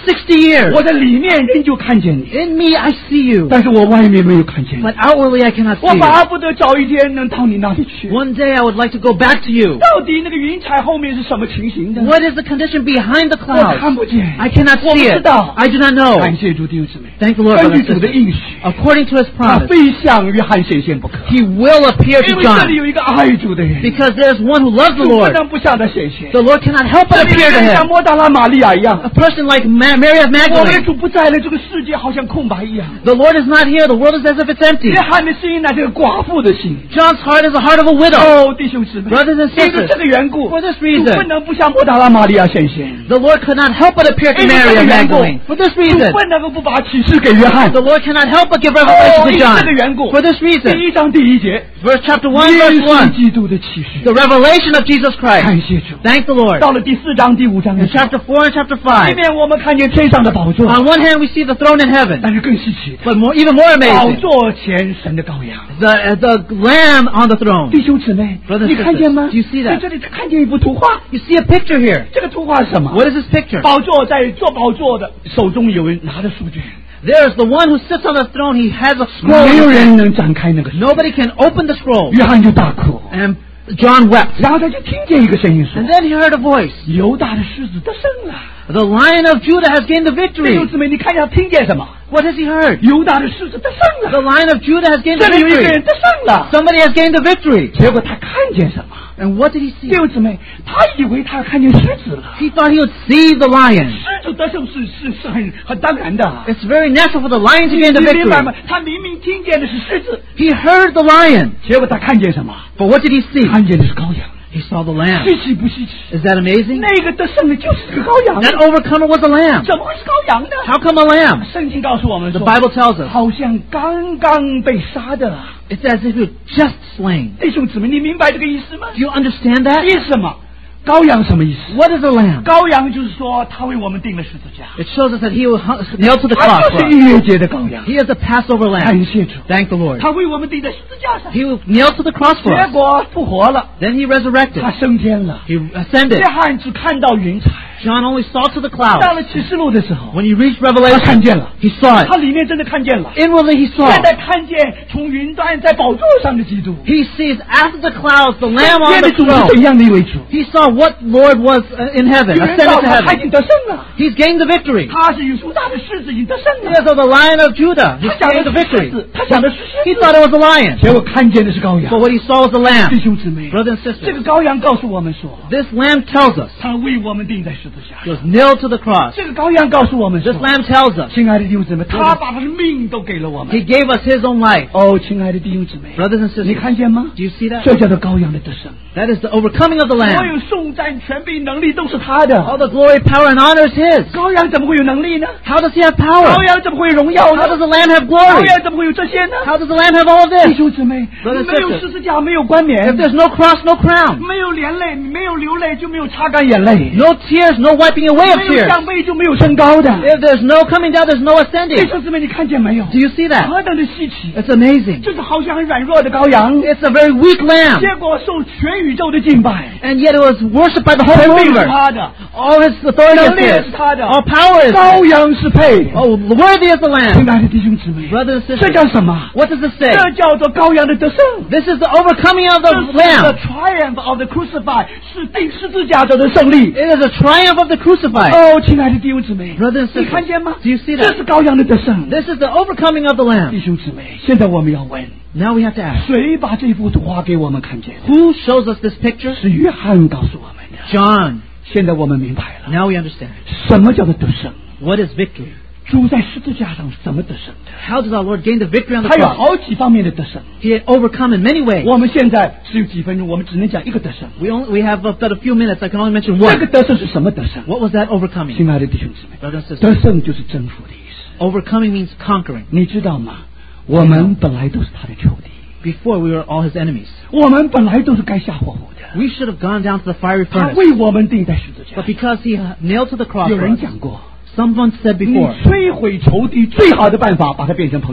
sixty years. 我的里面仍旧看见你， In me I see you, 但是我外面没有看见你。 but outwardly I cannot 我 see 巴 you. 不得早一天能到你那里去。 One day I would like to go back to you. 到底那个云彩后面是什么情形的？ What is the condition behind the 我 clouds? 看不见， I cannot 我不 see 知 it. 道。 I do not know. 感谢主弟兄姊妹， Thank the Lord, 根 brothers 据 and 主的 sisters. 应许， According to His 他 promise, 非向约翰显现不可。 He will appear 因 to 为这里 John 有一个爱主的人， because there is one who loves the 主不 Lord. 能不向他显现。 The Lord cannot help but 这里有 appear 一 to 个人像 him. 莫大拉玛利亚一 A 样， person like Ma- Mary of 我们的 Magdalene. 主不在了，这个世界好像空白一样。 The Lord is not here. The world is as if it's empty. 约翰的心乃是个寡妇的心。 John's heart is the heart of a widow. 哦，弟兄姊妹， Brothers and 因为 sisters, 这个缘故， for this 主 reason, 不能不向莫大拉玛利亚显现。 the Lord could not help but appear to 因为 Mary 这 of 个缘故， Magdalene. For this 主 reason, 不能够不把启示给约翰。 the Lord cannot help but give 哦， revelation 因 to 为这个 John. 缘故， For this 第 reason, 一章第一节， verse chapter one, 耶 verse 稣 one, 基督的启示。 the revelation of Jesus 感 Christ. 谢主。 Thank the Lord. 到了第四章、第五章的 In 时候， chapter four and chapter 里 five, 面我们看见天上的宝座， on one hand we see the throne in heaven, 但是更稀奇的， but more, even more 宝 amazing, 座前神的羔羊。 the, uh, the Lamb on the throne. 弟兄姊妹 Brothers， 你看见吗？ sisters，do you see that？ 在这里看见一幅图画， You see a picture here. 这个图画是什么？ What is this picture? 宝座在做宝座的手中有人拿着书卷， There is the one who sits on the throne. He has a 没 scroll. 有 in his 人 hand. 能展开那个书。 Nobody can open the scroll. 约翰就大哭， And John wept. 然后他就听见一个声音说 And：“ then he heard a voice. 犹大的狮子得胜了。 The Lion of Judah has gained the ” 弟 victory. 兄姊妹，你看一下听见什么？ What has he heard? 犹大的狮子得胜 The 了。 Lion of Judah has gained 这 the 里有一个人 victory. 得胜了。 Somebody has gained the victory. 结果他看见什么？ And what did he 弟 see? 兄姊妹，他以为他看见狮子了。 He thought he would see the lion. 狮子得胜是是是很很当然的。 It's very natural for the lion to 你 gain the 明白吗 victory.？ 他明明听见的是狮子， He heard the lion. 结果他看见什么？ But what did he see? 看见的是羔羊。 He saw the lamb. 稀奇不稀奇？ Is that amazing? 那个得胜的就是这个羔羊。 That overcomer was a lamb. 怎么会是羔羊呢？ How come a lamb? 圣经告诉我们 The 说， Bible tells us 好像刚刚被杀的。 it's as if he was just slain. 弟兄姊妹，你明白这个意思吗？ Do you understand that? 意思什么？羔羊什么意思？ What is a lamb? 羔羊就是说，他为我们定了十字架， It shows us that he was hung- nailed to the 他 cross 就 for 是 us. 逾越节的羔羊。 He is the Passover 感 lamb. 谢主， Thank the Lord. 他为我们定在十字架上， He was nailed to the cross for 结 us. 果复活了， Then he resurrected. 他升天了。 He ascended. 约翰只看到云彩， John only saw to the 到 clouds. 了启示录的时候， When he reached 他 Revelation, 看见了， he saw 他 it. 里面真的看见了。 Inwardly he saw. 现在看见从云端在宝座上的基督， He sees after the clouds the Lamb 天 on 的 the 主是 throne. 怎样的一位主？ He saw what Lord was uh, in heaven, 有人 ascended 告 to 他他已经 heaven. 得胜了， He's gained the victory. 他是有犹大的狮子已经得胜 He is 了。 of the Lion of Judah. He's 他想 gained 的 the 是狮 victory. 子，他想的是狮 He 子， thought it was a lion. 结果看见的是羔羊 But。what he saw was a 弟 lamb. 兄姊妹， Brothers and 这个 sisters, 羔羊告诉我们说， this lamb tells us 他为我们钉在十字架 he 上。 was nailed to the cross. 这个羔羊告诉我们说 This，lamb tells us 亲爱的弟兄姊妹，他把他的命都给了我 he 们。 gave us his own life. 哦，亲爱的弟兄姊妹， Brothers and 你 sisters, 看见吗？ do you see that? 这叫做羔羊的得胜。 That is the overcoming of the 所 lamb. 有颂赞、权柄、能力都是他的。 All the glory, power, and honor is his. 羔羊怎么会有能力呢？ How does he have power? 羔羊怎么会有荣耀 How does 呢？ the lamb have 羔 glory? 羊怎么会有这些呢？ How does the lamb have all of 弟 this? 兄姊妹， Brothers and 没有 sisters, 十字架，没有冠 If 冕， there's no cross, no crown. 没有连泪，没有流泪，就没有擦干眼泪； No tears, no wiping away of 没有 tears. 降杯，就没有升高的。 If there's no coming down, there's no 弟 ascending. 兄姊妹，你看见没有？ Do you see that? 何等的稀奇！ It's amazing. 就是好像很软弱的羔羊， It's a very weak lamb. 结果受全宇宙的敬拜， And yet it was worshipped by the whole 权柄是 universe. 他的， All his authority 能力 is 也 his. 是他的， All power is 羔 his. 羊是配。 Oh, worthy is the 亲 lamb. 爱的弟兄姊妹， Brothers and 这叫 sisters, 什么？ what does this say? 这叫做羔羊的得胜。 This is the overcoming of 这 the 是 the lamb. triumph of the crucified，是钉十字架者的胜利。 It is a triumph of the crucified. 哦，亲爱的弟兄姊妹， Brothers and 你看见吗？ sisters, do you see 这 that? 是羔羊的得胜。 This is the overcoming of the 弟 lamb. 兄姊妹，现在我们要问， Now we have to ask, 谁把这幅图画给我们看见？ who shows us this picture? 是约翰告诉我们的。 John. 现在我们明白了， Now we understand. 什么叫做得胜？ What is victory? 主在十字架上怎么得胜的？ How does our Lord gain the victory on the 他有 cross? 好几方面的得胜。 He had overcome in many ways. 我们现在只有几分钟，我们只能讲一个得胜。 We only we have about a few minutes. I can only mention 这个 one. 得胜是什么得胜？ What was that overcoming? 亲爱的弟兄姊妹， Brothers and sisters, 得胜就是征服的意思。 overcoming means conquering. 你知道吗？我们本来都是他的仇敌， Before we were all his enemies. 我们本来都是该下火湖的。 We should have gone down to the fiery 他 furnace. 为我们钉在十字架 But。because he nailed to the cross 有 for 人 us, 讲过， someone said 你 before, 摧毁仇敌最好的办法，把它变成朋友。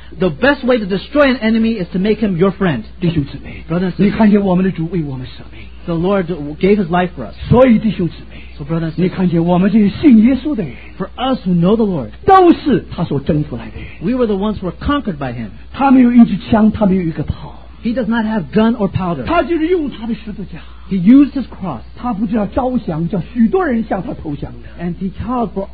The best way to destroy an enemy is to make him your friend. 弟兄姊妹， Brothers and 你 sisters, 看见我们的主为我们舍命， the Lord gave his life for us. 所以弟兄姊妹， So brothers and 你 sisters, 看见我们这些信耶稣的人， for us who know the Lord, 都是他所征服来的人。 we were the ones who were conquered by him. 他没有一支枪，他没有一个炮， He does not have gun or powder. 他就是用他的十字架。 He used his cross, 他不知道招降，叫许多人向他投降的。 and he called for.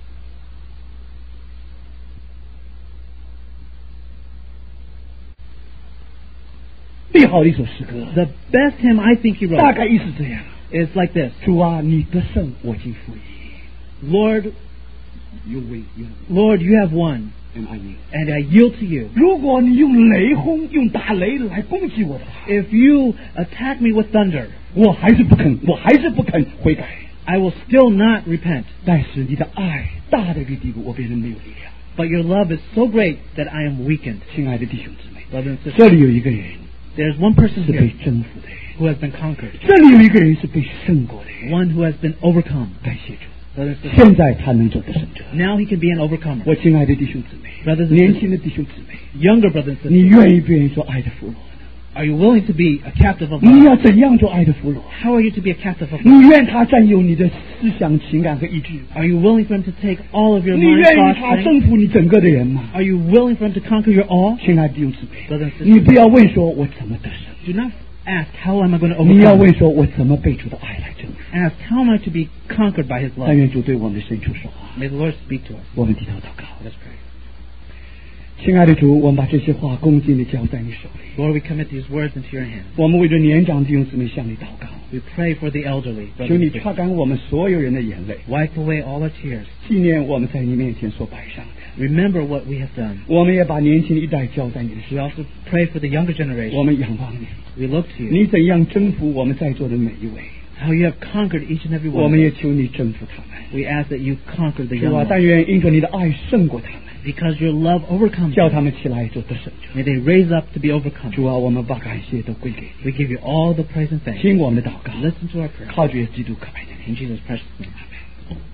最好的一首诗歌， The best hymn I think he 大 wrote 概意思这样： is like this. 主啊，你得胜，我今服役。 Lord, You win, you Lord, you have won, and I win. and I yield to you. 如果你用雷轰、用打雷来攻击我的话， If you attack me with thunder, 我还是不肯，我还是不肯悔改。 I will still not repent. 但是你的爱大到一个地步，我变成没有力量。 But your love is so great that I am weakened. 亲爱的弟兄姊妹， Brothers and sisters, 这里有一个人 there's one person 是被 here 征服的人， who has been conquered, 这里有一个人是被胜过的人。 one who has been overcome. 感谢主， Brothers and sisters, 现在他能做得胜者。 now he can be an overcomer. 我亲爱的弟兄姊妹， Brothers and 年轻的弟兄姊妹， Younger brothers and 你 sisters, 愿意不愿意做爱的俘虏呢？ are you willing to be a captive of 你 God? 要怎样做爱的俘虏？ How are you to be a captive of 你 God? 愿他占有你的思想、情感和意志？ Are you willing for him to take all of your 你 mind, 愿意 thoughts, 他 strength? 征服你整个的人吗？ Are you willing for him to conquer your all? 亲爱的弟兄姊妹， Brothers and 你 sisters, 不要问说我怎么得胜， do not ask how am I going to 你要 overcome. 问说我怎么被主的爱来征服。 Ask how am I to be conquered by his 但 love. 愿主对我们的深处说话。 May the Lord speak to us. 我们低头祷告。 Let us pray. 亲爱的主，我们把这些话恭敬地交在你手里。 Lord, we commit these words into your hands. 我们为着年长弟兄姊妹向你祷告， We pray for the elderly. 求 Brothers 你 and 擦 sisters. 干我们所有人的眼泪， Wipe away all our tears. 纪念我们在你面前所摆上的。 Remember what we have done. 我们也把年轻的一代交在你的 We 手 also pray for the younger 里， generation. 我们仰望你， We look to you. 你怎样征服我们在座的每一位， How you have conquered each and every 我 one 们 of 也 us. 求你征服他们。 We ask that you conquer the 主 young 啊， ones. 但愿因着你的爱胜过他们， Because your love overcomes 叫 them. 他们起来做得胜者。 May they raise up to be overcome. 主啊，我们把感谢都归给你， We give you all the praise and thanks. 听我们的祷告， Listen to our prayer. 靠着耶稣基督可爱的名。 In Jesus' precious name. Amen.